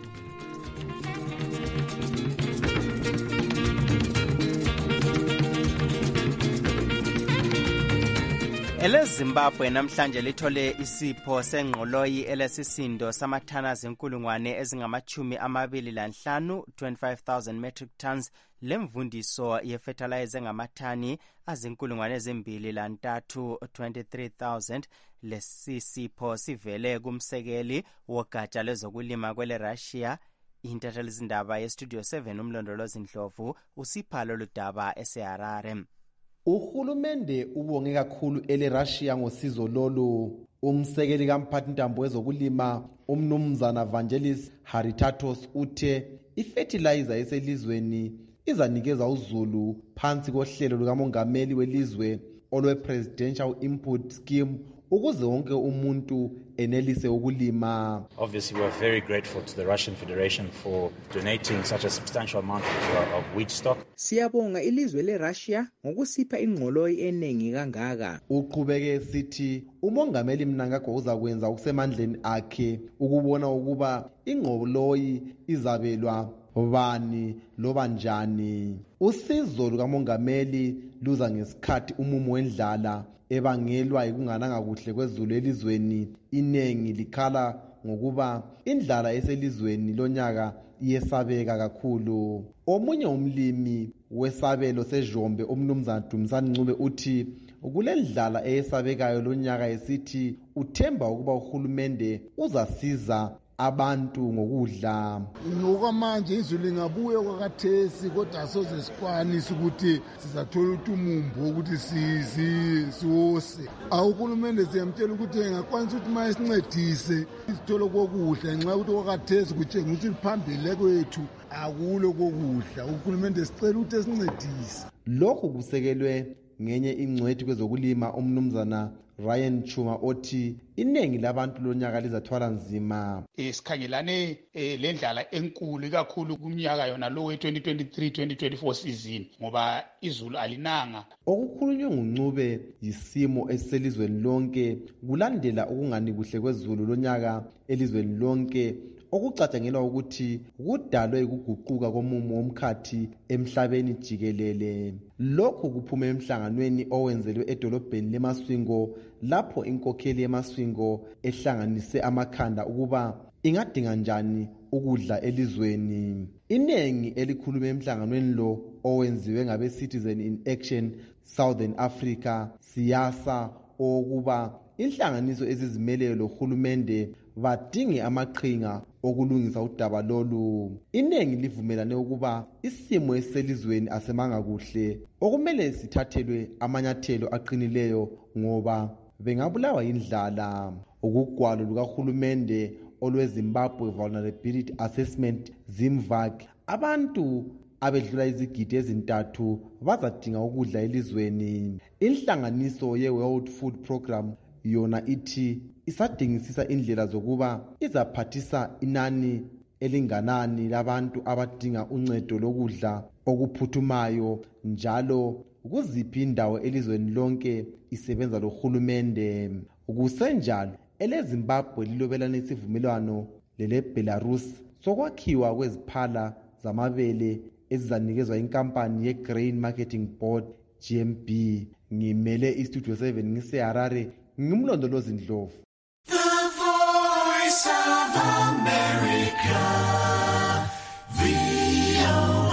Ele Zimbabwe namhlanje lithole isipho sengqoloyi elesisindo samathana azinkulungwane ezingamachumi amabili lanhlanu twenty-five thousand metric tons lemvundiso ye-fertilizer engamathani azinkulungwane ezimbili lantathu twenty-three thousand. Lesi sipho sivele kumsekeli wogatsha lezokulima kwele Russia. Intatheli zindaba ye-Studio seven umlondolozi Ndlovu usipha lolu daba eseHarare.
Uhulumende ubonge kakhulu ele Russia ngosizo lolu. Umsekeli kamphathintambo wezokulima umnumzana Vangelis Haritatos uthe ifertilizer eselizweni izanikeza uzulu phansi kohlelo lukamongameli welizwe olwe Presidential Input Scheme ukuze wonke umuntu enelise ukulima.
Obviously, we are very grateful to the Russian Federation for donating such a substantial amount of, of wheat stock.
Siyabonga ilizwe leRussia ngokusipha ingqoloyi enengi kangaka.
Uqhubeke sithi umongameli Mnangagwa uzakwenza okusemandleni akhe ukubona ukuba ingqoloyi izabelwa bani loba njani. Usizo lukamongameli luza ngesikhathi umumo wendlala ebangelwa ikungananga kuhle kwezulu elizweni inengi likhala ngokuba indlala eselizweni lonyaka iyesabeka kakhulu. Omunye umlimi wesabelo sejombe umnumzana Dumisani Ncube uthi kulendlala eyesabekayo lonyaka esithi uthemba ukuba uhulumende uzasiza abantu ngokudla.
Ngokwamanje izulu lingabuye kwakathesi kodwa soze sikwanise ukuthi sizathola utumumbo ukuthi siwose. Awuhulumende siyamtshela ukuthi engakwanisa ukuthi maye sincedise isitholo kokudla ngenxa ukuthi kwakathesi kutshengisa ukuthi phambili kwethu akulo kokudla. Uhulumende sicela ukuthi esincedise.
Lokhu kusekelwe ngenye ingcwethi kwezokulima umnumzana Ryan Chuma othi inengi labantu lonyaka lizathwala nzima.
Sikhangelane lendlala enkulu kakhulu kumnyaka yona lo we twenty twenty-three twenty twenty-four season ngoba izulu alinanga.
Okukhulunywe nguNcube yisimo eselizweni lonke kulandela ukungani kuhle kwezulu lonyaka elizweni lonke okucatshangelwa ukuthi kudalwe ukuguquka komumo womkhathi emhlabeni jikelele. Lokhu kuphume emhlanganweni owenzelwe edolobheni leMasvingo lapho inkokheli yeMasvingo ehlanganise amakhanda ukuba ingadinga njani ukudla elizweni. Inengi elikhulume emhlanganweni lo owenziwe ngabe Citizen in Action Southern Africa siyasa okuba inhlanganiso ezizimeleyo lohulumende badinge amaqhinga okulungisa udaba lolu. Inengi livumelane ukuba isimo eselizweni asemanga kuhle okumele sithathelwe amanyathelo aqinileyo ngoba bengabulawa indlala. Ukugwalo lukahulumende olwezimbabwe vulnerability assessment zimvak abantu abedlula izigidi ezintathu bazadinga ukudla elizweni. Inhlanganiso ye-World Food Program yona ithi isadingisisa indlela zokuba izaphathisa inani elinganani labantu abadinga uncedo lokudla okuphuthumayo njalo kuziphi indawo elizweni lonke isebenza lohulumende. Kusenjalo eleZimbabwe lilobelana isivumelwano leleBelarus sokwakhiwa kweziphala zamabele ezizanikezwa inkampani ye-Grain Marketing Board G M B. Ngimele iStudio seven ngiseHarare, ngimlondolozi Ndlovu.
The Voice of America, V O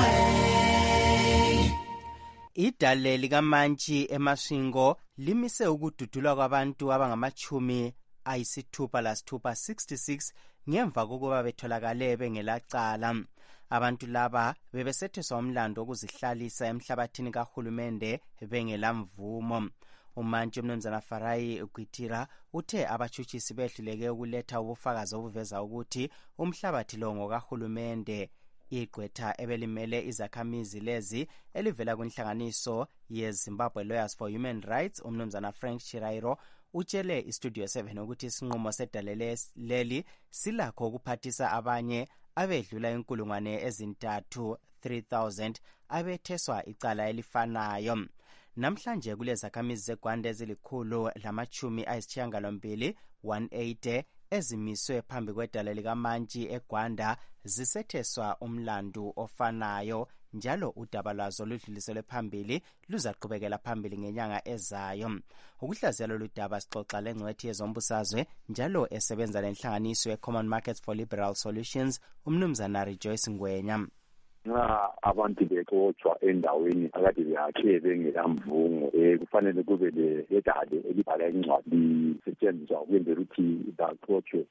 A.
Idale likamantshi eMasvingo limise ukududulwa kwabantu abangamachumi ayisithupha lasithupha sixty-six ngemva kokuba betholakale bengelacala. Abantu laba bebesetheswa umlando wokuzihlalisa emhlabathini kahulumende bengelamvumo. Umantshi uMnumzana Farai Gwitira uthe abatshutshisi behluleke ukuletha ubufakazi obuveza ukuthi umhlabathi lo ngokahulumende. Igqwetha ebelimele izakhamizi lezi elivela kwinhlanganiso ye-Zimbabwe Lawyers for Human Rights uMnumzana Frank Chirairo utshele iStudio seven ukuthi isinqumo sedale leli silakho ukuphathisa abanye abedlula inkulungwane ezintathu three thousand abetheswa icala elifanayo. Namhlanje kulezakhamizi zeGwanda ezilikhulu lamachumi ayisishiyagalombili one eighty ezimiswe phambi kwedale likamantshi eGwanda zisetheswa umlandu ofanayo njalo udaba lwazo ludluliselwe phambili luzaqhubekela phambili ngenyanga ezayo. Ukuhlaziyalo ludaba sixoxa lengcwethi yezombusazwe njalo esebenza lenhlanganiso ye-Common Markets for Liberal Solutions uMnumzana Rejoice Ngwenya.
Nxa abantu bexotshwa endaweni akade beyakhe bengelamvungo eh kufanele kube ledale elibhala incwadi lisetshenziswa ukwenzela ukuthi baxotshwe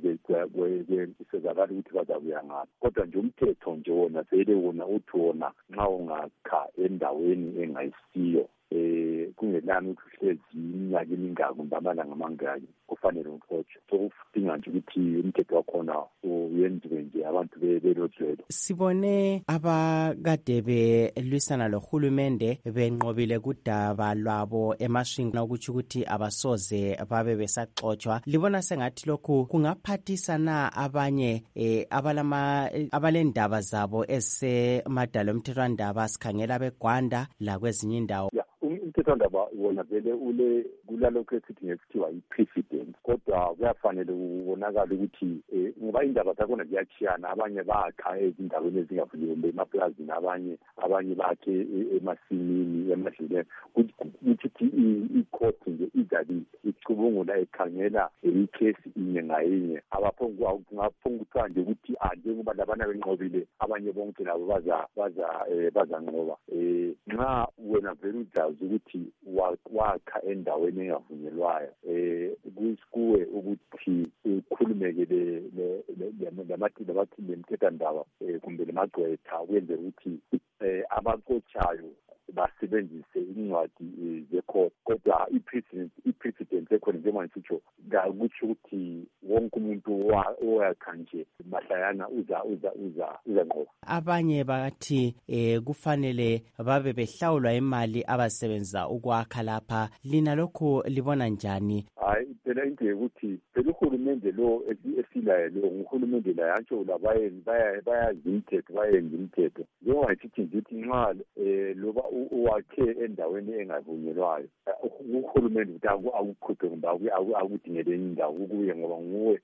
kwazisezakala ukuthi bazabuya ngaphi. Kodwa nje umthetho nje wona sele wona uthi wona nxa ungakha endaweni engayisiyo eh kungelani ukuthi uhlezi iminyaka emingaki kumbe amalanga amangaki kufanele uxotshwe. Sokudinga nje ukuthi umthetho wakhona uyenziwe nje abantu belotshwele.
Sibone abakade belwisana lohulumende benqobile kudaba lwabo eMasvingo ukuthi ukuthi abasoze babe besaxotshwa. Libona sengathi lokhu kungaphathisa na abanye eh, abalama abalendaba zabo esemadalo omthethwandaba sikhangela beGwanda la kwezinye indawo.
Yeah. Umthethwandaba wona vele ule kulalokho esithi ngekuthiwa i-precedent, kodwa kuyafanele ubonakala ukuthi ngoba indaba zakhona ziyachiyana. Abanye bakha ezindaweni ezingavuliwe emaplazini, abanye abanye bakhe emasimini emadlelweni, ukuthi i-court nje izabe icubungula ekhangela ikhesi inye ngayinye. Abaphongukuthiwa nje ukuthi njengoba labana benqobile abanye bonke labo baza baza bazanqoba. Nxa wena vele uzazi ukuthi wakha endaweni engavunyelwayo eh kuwe ukuthi ukhulumeke lamathi labathi lemthethwandaba kumbe lemagqwetha ukwenzela ukuthi abaxotshayo basebenzise incwadi ze-court. Kodwa i-precedent i-precedent ekhona njengoba ngisitsho ngakutsho ukuthi wonke umuntu owakha nje mahlayana uza uza uza uzanqoba.
Abanye bathi eh kufanele babe behlawulwa imali abasebenza ukwakha lapha. Lina lokho libona njani?
Hayi phela into ukuthi phela uhulumende lo esilayo lo uhulumende la yatsho la baye bayazi imithetho bayenza imithetho. Njengoba ngithi ngithi nxa loba uwakhe endaweni engavunyelwayo uhulumende uthi akukhuphe kumbe akudingele indawo ukuye ngoba nguwe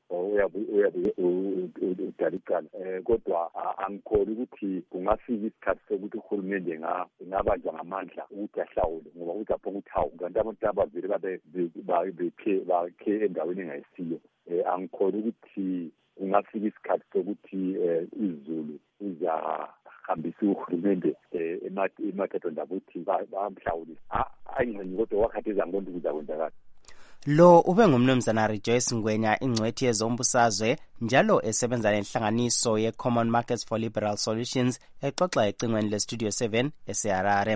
uyabe udala icala. Kodwa angikholi ukuthi kungafika isikhathi sokuthi uhulumende ngabanjwa ngamandla ukuthi ahlawule ngoba uthi apho ukuthi hawu kanti abantu abavele babe bekhe bakhe endaweni engayisiyo. Angikholi ukuthi kungafika isikhathi sokuthi izulu uzahambisa uhulumende emathethwandaba ukuthi bamhlawulise. Ayingxenye kodwa wakhatheza ngibona ukuthi kuzakwenzakala.
Lo ube ngumnumzana Rejoice Ngwenya ingcwethi yezombusazwe njalo esebenza lenhlanganiso ye-Common Markets for Liberal Solutions exoxa ecingweni leStudio seven eseHarare.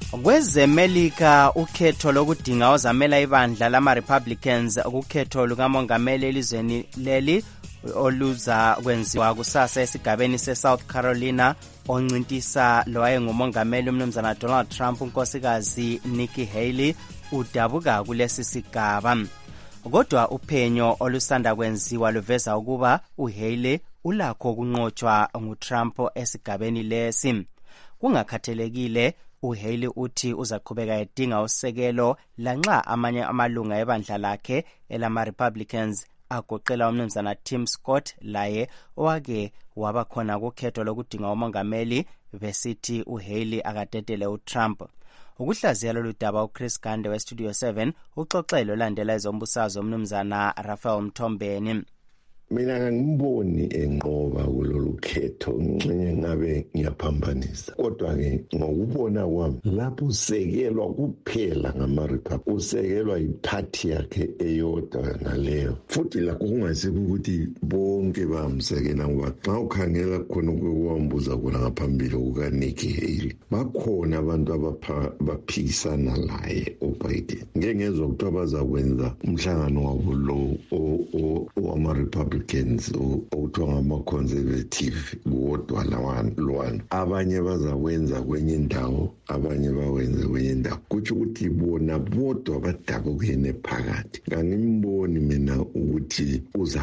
Kwezemelika ukhetho lokudinga ozamela ibandla lama-Republicans kukhetho lukamongameli elizweni leli oluza kwenziwa kusasa esigabeni se-South Carolina oncintisa lo wayengumongameli umnumzana Donald Trump unkosikazi Nikki Haley udabuka kulesi sigaba. Kodwa uphenyo olusanda kwenziwa luveza ukuba uHaley ulakho kunqotshwa nguTrump esigabeni lesi. Kungakhathelekile uHaley uthi uzaqhubeka edinga usekelo lanxa amanye amalunga ebandla lakhe elama-Republicans agoqela umnumzana Tim Scott laye owake waba khona kukhetho lokudinga umongameli besithi uHaley akadedele uTrump. Ukuhlaziya lolu daba uChris Gande weStudio seven uxoxelo landela ezombusazwe umnumzana Raphael Mthombeni.
Mina ngangiboni enqoba kulolu khetho ngixenye ngabe ngiyaphambanisa kodwa ke ngokubona kwami lapho usekelwa kuphela ngama-Republican usekelwa iphathi yakhe eyodwa ngaleyo futhi lakho kungasikho ukuthi bonke bamsekela ngoba xa ukhangela khona ukuwambuza khona ngaphambili kukaNikki Haley bakhona abantu abaphikisana laye uBiden ngeke ngezwe ukuthi bazakwenza umhlangano wabo lo owama-Republican okuthiwa ngama-conservative bodwa lwana abanye bazakwenza kwenye indawo abanye bawenze kwenye indawo kutsho ukuthi bona bodwa badabukene phakathi kangimboni mina ukuthi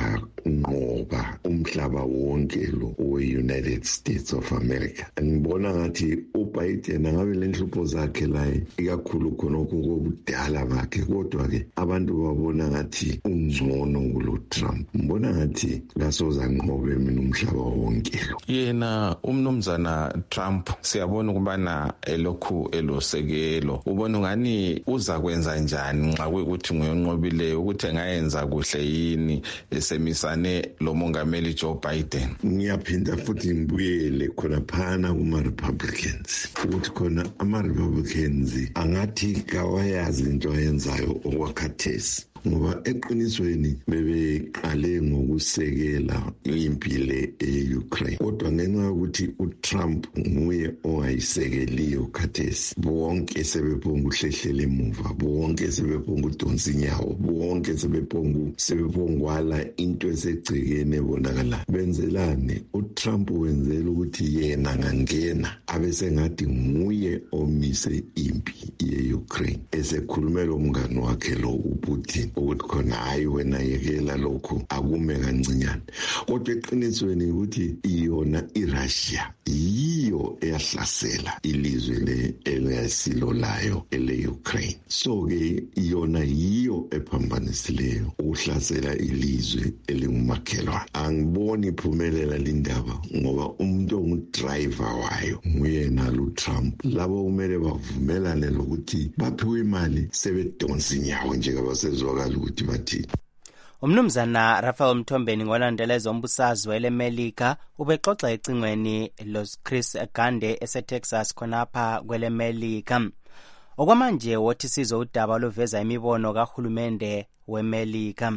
uzanqoba umhlaba wonke lo we-United States of America. Ngibona ngathi uBiden angabe lenhlupho zakhe la ikakhulu khonokho kobudala bakhe kodwa-ke abantu babona ngathi ungcono kulo Trump. Mbona ngathi lasoza nqobe mina umhlaba wonke lo.
Yena umnumzana Trump siyabona ukubana elokhu elosekelo ubona ngani uza kwenza njani nxa kuyikuthi nguyonqobileyo ukuthi engayenza kuhle yini esemisane lo mongameli Joe Biden.
Ngiyaphinda futhi ngibuyele khona phana kuma-Republicans ukuthi khona ama-Republicans angathi kawayazi into ayenzayo okwakhathesi ngoba eqinisweni bebeqale ngokusekela impilo e-Ukraine kodwa ngenxa yokuthi uTrump nguye ongayisekeliyo khathesi bonke sebephonga uhlehlela emuva bonke sebephonga udonsa inyawo bonke sebephonga sebephongwala into esegcekene ebonakala benzelane uTrump wenzela ukuthi yena ngangena abese ngathi nguye omise impi ye-Ukraine esekhulumela umngane wakhe lo uPutin ukuthi khona hayi wena yekela lokho akume kancinyane kodwa eqinisweni ukuthi iyona iRussia yiyo eyahlasela ilizwe le elisilo layo ele-Ukraine so ke iyona yiyo ephambanisileyo ukuhlasela ilizwe elingumakhelwane. Angiboni iphumelela lindaba ngoba umuntu ongudriver wayo nguyena lo Trump labo kumele bavumelane lokuthi baphiwe imali sebedonsa inyawo njengabasezwakala ukuthi bathini.
Umnumzana Raphael Mthombeni ngolandela ezombusazwe elemelika ubexoxa ecingweni los Chris Gande eseTexas khonapha kwelemelika. Okwamanje wothi sizo udaba luveza imibono kahulumende wemelika.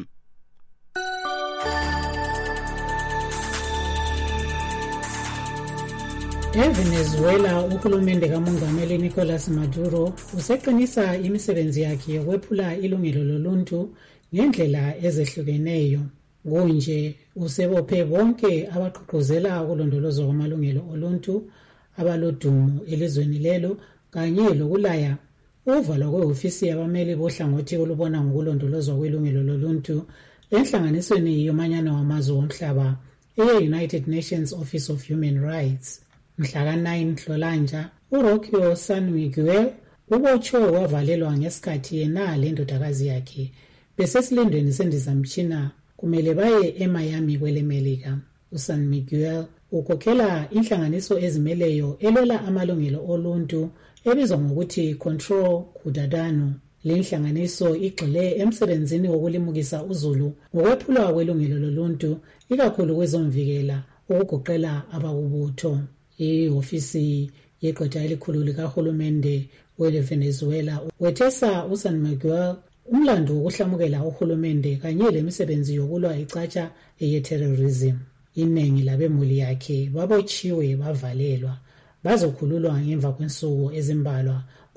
eVenezuela uhulumende kamongameli Nicolas Maduro useqinisa imisebenzi yakhe yokwephula ilungelo loluntu ngendlela ezehlukeneyo. Kunje usebophe bonke abaqhuquzela ukulondolozwa kwamalungelo oluntu abalodumo elizweni lelo kanye lokulaya uvalwa kwehofisi yabameli bohlangothi olubona ngokulondolozwa kwelungelo loluntu enhlanganisweni yomanyano wamazwe omhlaba e-United Nations Office of Human Rights. Mhla ka nine Nhlolanja uRocio San Miguel ubotshwe wavalelwa ngesikhathi yena lendodakazi yakhe besesilindweni sendizamtshina kumele baye eMiami kwelemelika. uSan Miguel ukhokhela inhlanganiso ezimeleyo elwela amalungelo oluntu ebizwa ngokuthi Control Kudadano. Le nhlanganiso igxile emsebenzini wokulimukisa uzulu ngokwephulwa kwelungelo loluntu ikakhulu kwezomvikela ukugoqela abakubutho. Ihofisi yeqotha elikhulu likahulumende weVenezuela wethesa uSan Miguel umlando wokuhlamukela uhulumende kanye lemisebenzi yokulwa icatsha eyeterrorism. Iningi labemuli yakhe babotshiwe bavalelwa bazokhululwa ngemva kwensuku ezimbalwa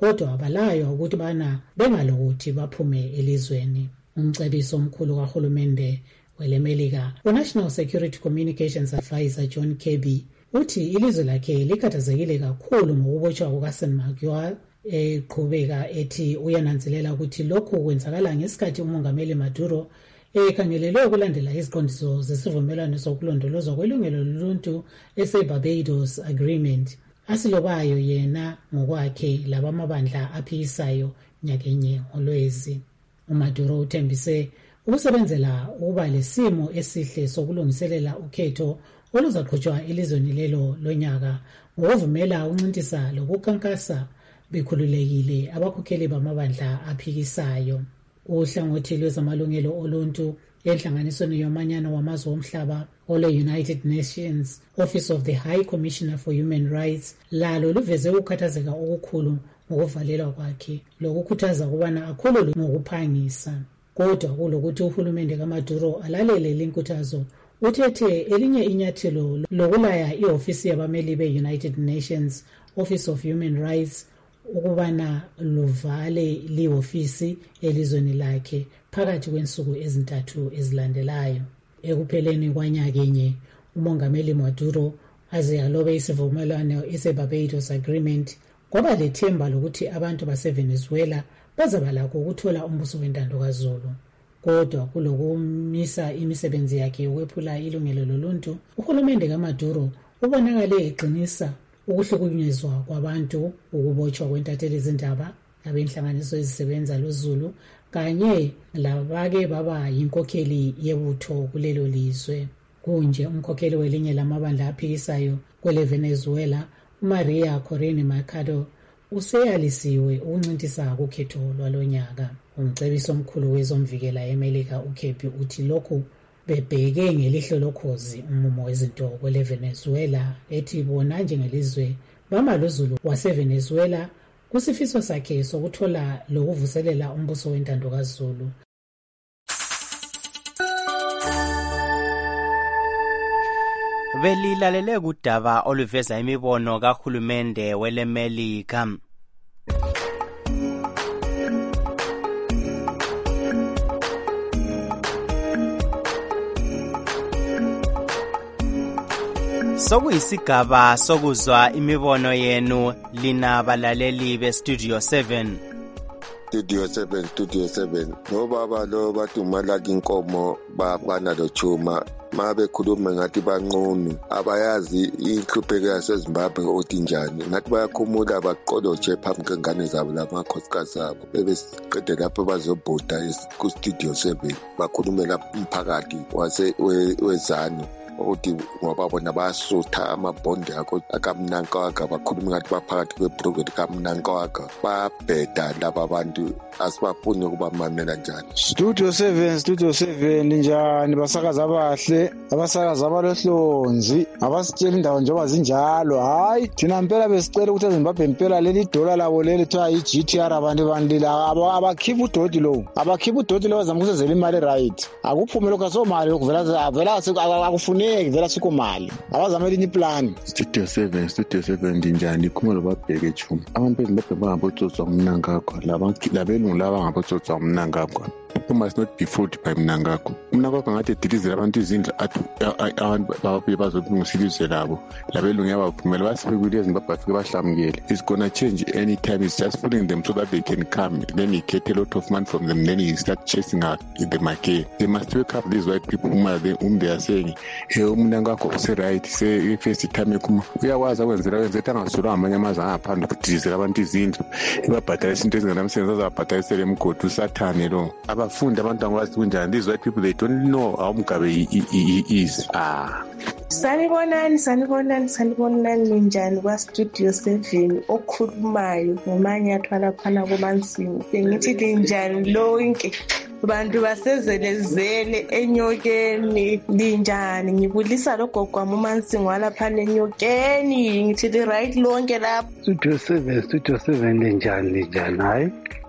kodwa abalayo ukuthi bana bengalokuthi baphume elizweni. Umcebiso omkhulu kahulumende welemelika uNational Security Communications Advisor John Kirby uthi ilizwe lakhe likhathazekile kakhulu ngokubotshwa kukaSan Magwa, eqhubeka ethi uyananzelela ukuthi lokhu kwenzakala ngesikhathi umongameli Maduro ekhangelelwe ukulandela iziqondiso zesivumelwano sokulondolozwa kwelungelo loluntu ese-Barbados Agreement asilobayo yena ngokwakhe labamabandla aphikisayo nyakenye ngolwezi. uMaduro uthembise ukusebenzela ukuba lesimo esihle sokulungiselela ukhetho oluzaqhutshwa elizweni lelo lonyaka ngokuvumela ukuncintisa lokukhankasa bekhululekile abakhokheli bamabandla aphikisayo. Uhlangothi lwezamalungelo oluntu enhlanganisweni yomanyano wamazwe omhlaba ole-United Nations Office of the High Commissioner for Human Rights lalo luveze ukukhathazeka okukhulu ngokuvalelwa kwakhe lokukhuthaza ukubana akhululwe ngokuphangisa. Kodwa kulokuthi uhulumende kaMaduro alalele linkuthazo, uthethe elinye inyathelo lokulaya ihofisi yabameli be-United Nations Office of Human Rights ukubana luvale lihofisi elizweni lakhe phakathi kwensuku ezintathu ezilandelayo. Ekupheleni kwanyakenye umongameli Maduro aze alobe isivumelwano ese-Barbados Agreement kwaba lethemba lokuthi abantu base-Venezuela bazaba lakho ukuthola umbuso wentando kaZulu. Kodwa kulokumisa imisebenzi yakhe yokwephula ilungelo loluntu, uhulumende kaMaduro ubonakale eqinisa ukuhlukunyezwa kwabantu, ukubotshwa kwentatheli izindaba, abenhlanganiso ezisebenza loZulu kanye labake baba yinkokheli yebutho kulelo lizwe. Kunje umkhokheli welinye lamabandla aphikisayo kwele Venezuela, uMaria Corina Machado, useyalisiwe ukuncintisa kukhetho lwalonyaka. Umcebiso omkhulu wezomvikela eMelika uKirby uthi lokhu bebheke ngelihlo lokhozi umumo wezinto kwele Venezuela, ethi bona njengelizwe bamaloZulu waseVenezuela kusifiso sakhe sokuthola lokuvuselela umbuso wentando kaZulu.
Belilalele kudaba oluveza imibono kahulumende welemelika. Sokuyisigaba sokuzwa imibono yenu lina balaleli be Studio seven.
Studio seven, Studio seven. No baba lo bathumala inkomo bafana lochuma. Mabe khuluma ngathi banqunu abayazi inhlupheko yaseZimbabwe ukuthi njani, ngathi bayakhumula baqolotshe phambi kwengane zabo lamakhosikazi abo bebesiqede lapho bazobhuda ku Studio seven bakhulumela umphakathi wase wezanu ukuthi ngoba bona basutha amabhondi akho akamnanka wakhe bakhuluma ngathi baphakathi kweproject kamnanka wakhe babheda laba bantu asibafuni ukubamamela njani.
Studio seven, Studio seven njani basakaza abahle, abasakaza abalohlonzi, abasitshela indawo njengoba zinjalo. Hayi thina impela besicela ukuthi eZimbabwe impela leli dollar labo leli kuthiwa i-G T R abantu bandila abakhipha udoti lo abakhipha udoti lo bazama ukusezela imali right, akuphume lokho asomali lokuvela avela akufuneki vela siko mali abazamela inye plan.
Studio seven, Studio seven njani khumalo babheke chuma abantu eZimbabwe bangabotsotsa umnankakho laba labelungu laba ngabotsotsa umnankakho. You must not be fooled by mnangakho. Mnangakho ngathi dilizela abantu izindlu athi abantu babuye bazobungusilizwe labo labelungu yabaphumela basifike eZimbabwe bafike bahlamukele. It's gonna change anytime. It's just fooling them so that they can come, then he get a lot of money from them, then he start chasing out in the market. They must wake up these white people whom they, whom they are saying hey umnangakho say right say first time kuma uyawazi akwenzela wenzela angasolwa amanye amazwe angaphandle ukudizela abantu izindlu ibabhadala izinto ezingenamsebenzi azabhadalisele emgodi usathane lo. Abafundi abantu angwazi kunjani, these white people they don't know how Mugabe is. Ah
sanibonani sanibonani sanibonani njani kwa Studio seven okhulumayo nomanye athwala phana komansimu bengithi linjani lonke bantu basezelezele enyokeni linjani, ngibulisa logogo wami umansingo walaphana enyokeni ngithi li right lonke lapho.
Studio seven, Studio seven linjani linjani. Hayi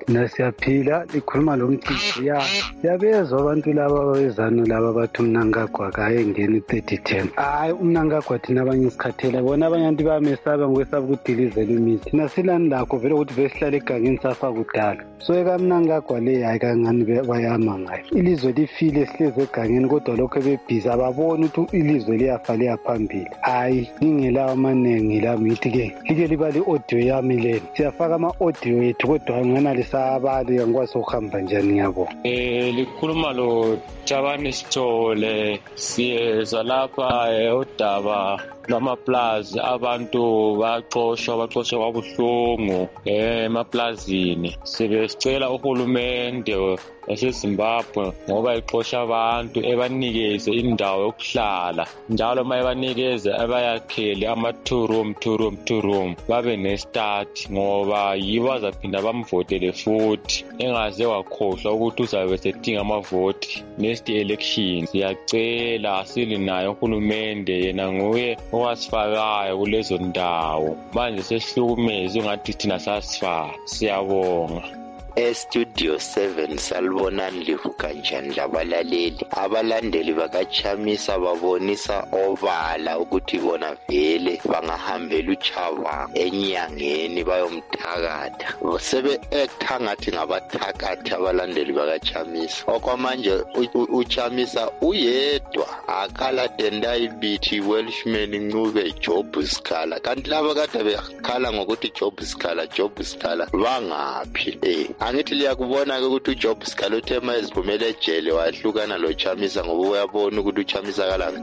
Thina siyaphila likhuluma lo mcici ya. Siyabezwa abantu laba abawezano laba bathi umnangagwa kayengeni thirty ten. Hayi umnangagwa thina abanye isikhathela bona abanye abantu bayamesaba ngokwesaba ukudilizela imizi. Thina silani lakho vele ukuthi vesihlala egangeni safa kudala. So ekamnangagwa le hayi kangani bayama ngayo. Ilizwe lifile sihleze egangeni kodwa lokho bebhizi ababona ukuthi ilizwe liyafa liyaphambili. Hayi ingelawo amaningi la mithi ke. Like liba li-audio yami lena. Siyafaka ama-audio ethu kodwa ngana lisabali angikwazi ukuhamba njani yabo.
Eh likhuluma lo Jabani Sithole siyezwa lapha udaba lamaplazi abantu baxoshwa baxoshwa kwabuhlungu emaplazini. Sibesicela uhulumende waseZimbabwe ngoba ixosha abantu ebanikeze indawo yokuhlala njalo mayebanikeze abayakhele ama two room two room two room babe nestart ngoba yibo azaphinda bamvotele futhi engaze wakhohlwa ukuthi uzabe sedinga amavoti next election. Siyacela silinayo uhulumende yena nguye owasifakayo kulezo ndawo manje sesihlukumeze ungathi thina sasifa. Siyabonga.
eStudio seven salibonani livuka njani labalaleli. Abalandeli bakaChamisa babonisa obala ukuthi bona vele bangahambela uChava enyangeni bayomthakatha. Sebe acta ngathi ngabathakathi abalandeli bakaChamisa. Okwamanje uChamisa uyedwa akala tenda ibithi Welshman Ncube Job Scala. Kanti laba kade bekhala ngokuthi Job Scala Job Scala bangaphi? Eh angithi liyakubona ke ukuthi uJob Scala uthema ezivumele ejele wahlukana lo Chamisa ngoba uyabona ukuthi uChamisa kalanga.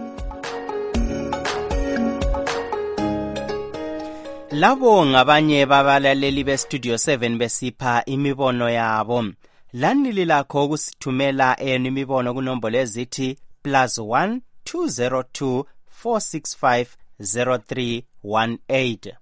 Labo ngabanye babalaleli beStudio seven besipha imibono yabo. Lanili lakho ukusithumela enu imibono kunombolo ezithi plus one two zero two four six five zero three one eight.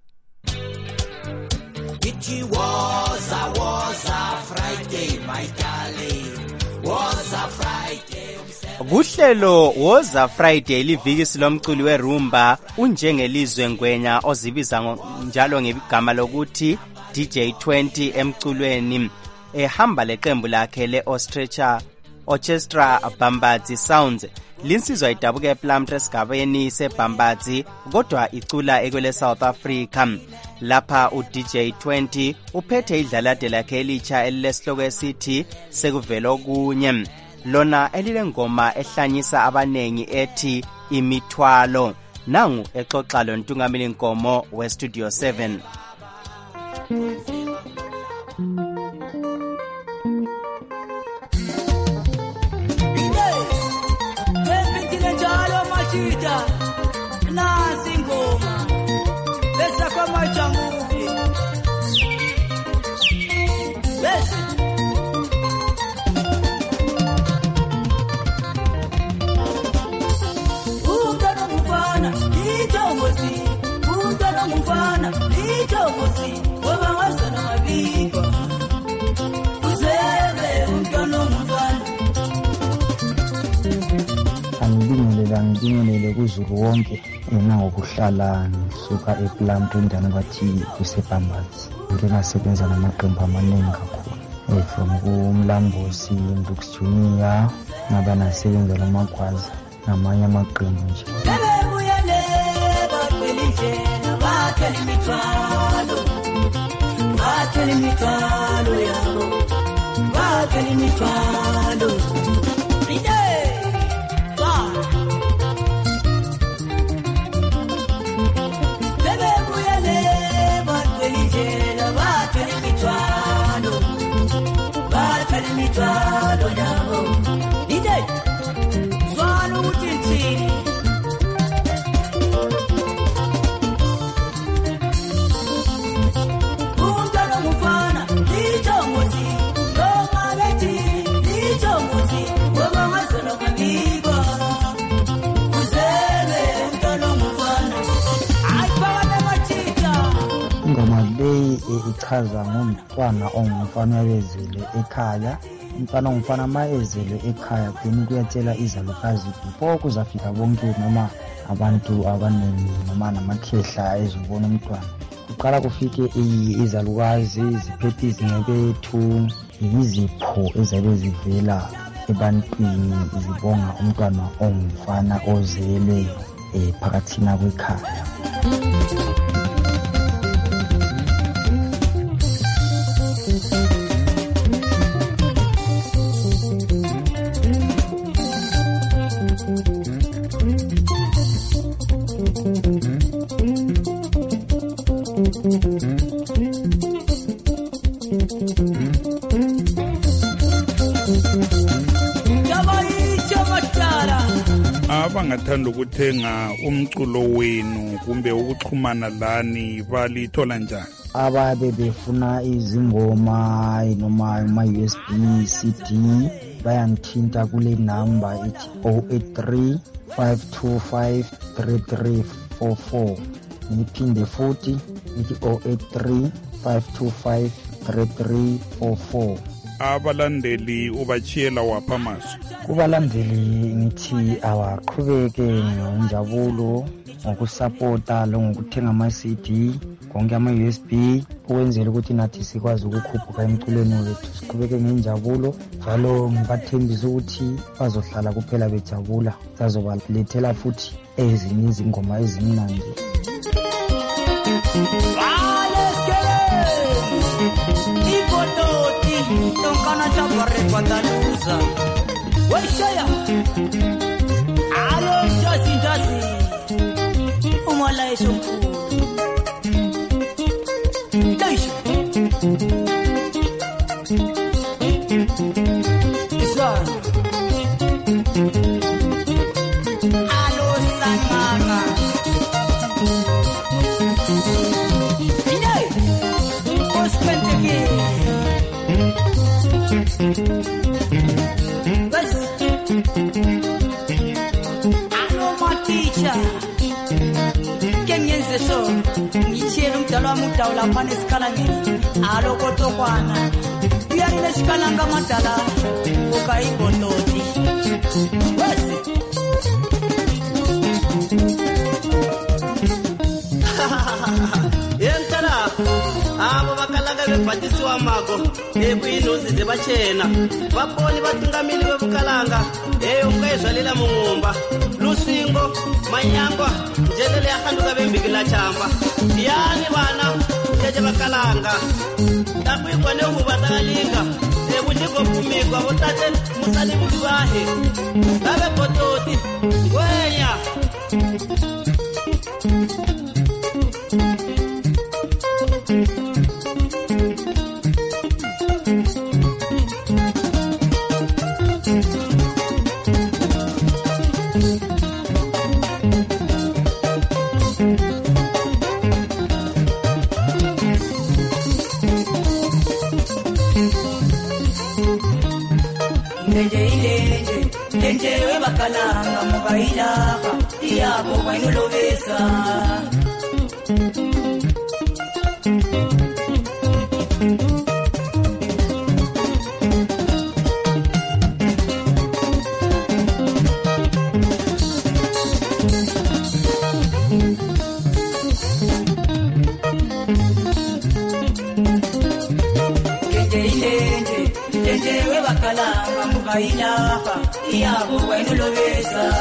It was a was a Friday, my darling. Was a Friday.
Kuhlelo woza Friday liviki silomculi werumba unjengelizwe ngwenya ozibiza njalo ngebigama lokuthi D J twenty emculweni ehamba leqembu lakhe leOstrecha Orchestra Bambazi Sounds. Linsizwa idabuka ePlumtree esigabeni seBambazi kodwa icula ekwele South Africa. Lapha uD J twenty uphethe idlalade lakhe elitsha elilesihloko esithi sekuvela okunye. Lona elile ngoma ehlanyisa abanengi ethi imithwalo. Nangu exoxa lo Ntungamili Nkomo weStudio seven.
Ngibingelele kuZulu wonke mina ngokuhlala ngisuka ePlumtree endaweni bathi kuseBambazi. Ngingasebenza namaqembu amaningi kakhulu from kuMlambosi, Ndux Junior, ngaba nasebenza lamagwaza namanye amaqembu nje. Ichaza ngomntwana ongumfana wezele ekhaya. Umntwana ongumfana mayezele ekhaya then kuyatshela izalukazi before kuzafika bonke noma abantu abaningi noma namakhehla ezibona umntwana kuqala kufike izalukazi ziphethe izincebethu, yizipho ezabe zivela ebantwini zibonga umntwana ongumfana ozelweyo um phakathina kwekhaya.
abangathanda ukuthenga umculo wenu kumbe ukuxhumana lani balithola njani?
Ababe befuna izingoma noma ama-U S B C D bayangithinta kule number ithi zero eight three five two five three three four four. Ngiphinde futhi ithi zero eight three five two five three three four four.
Abalandeli ubachiyela wapha maso?
Kubalandeli ngithi awaqhubeke ngenjabulo ngokusapota ngokuthenga ama-C D konke ama-U S B ukwenzela ukuthi nathi sikwazi ukukhuphuka emculweni wethu siqhubeke ngenjabulo, njalo ngibathembisa ukuthi bazohlala kuphela bejabula, sazobalethela futhi ezinye izingoma ezimnandi.
Tonkana chabare kwataluza weshaya alo jasi jasi umala eshoku daisho isa alo sanana ine ospenteke bas alo maticha kenyenze so ngichelo mdala mudawula phane sikhalange alo kotokwana uyalile sikhalanga madala ukayibondoti bas yentala abo bakalanga bebhatisiwa mako ekuyinozi zebachena baponi batungamili bebukalanga eyo mkayizwalela mungumba lusingo manyangwa njelele yahanduka bembikila chamba yani bana jeje bakalanga takwikwa nehubatakalinga ebujiko pumikwa botate musali mudubahe babe pototi kwenya bakalanga mubailaka iyabo bayinolobesa kenje kenje we bakalanga mubailaka iyabo bayinolobesa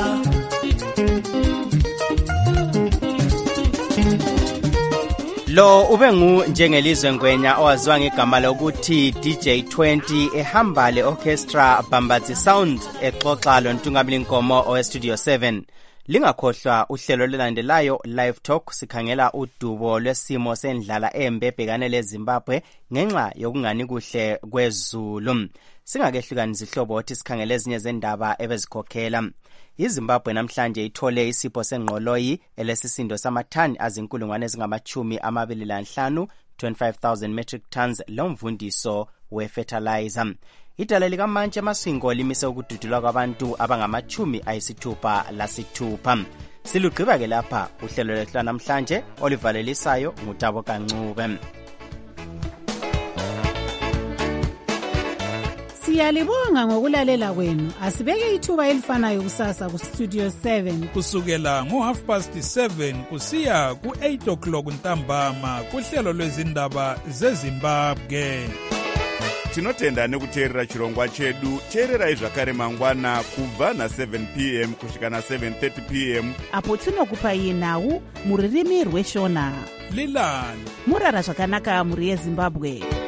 lo ube ngu njengelizwe ngwenya owaziwa ngegama lokuthi D J twenty ehamba le orchestra Bambazi Sound exoxa lo Ntungamli Nkomo o Studio seven. Lingakhohlwa uhlelo lelandelayo Live Talk sikhangela udubo lwesimo sendlala embe ebhekane leZimbabwe ngenxa yokungani kuhle kwezulu. Singakehlukanisi izihlobo othi sikhangele ezinye zendaba ebezikhokhela. iZimbabwe namhlanje ithole isipho sengqoloyi elesisindo samathani azinkulungwane ezingamachumi amabili lanhlanu twenty-five thousand metric tons lomvundiso we-fertilizer. Idala likaMantshi Masingo limise ukududulwa kwabantu abangamachumi ayisithupha lasithupha. Silugqiba ke lapha uhlelo lwethu namhlanje olivalelisayo ngutabo Kancube.
Siyalibonga ngokulalela kwenu. Asibeke ithuba elifanayo kusasa ku Studio seven
kusukela ngo half past seven kusiya ku eight o'clock ntambama kuhlelo lwezindaba zeZimbabwe.
Tinotenda nekuteerera chirongwa chedu. Teererai zvakare mangwana kubva na seven p m kusvika na seven thirty p m
apo tinokupai nhau muririmi rweshona.
Lilani
murara zvakanaka muri yeZimbabwe.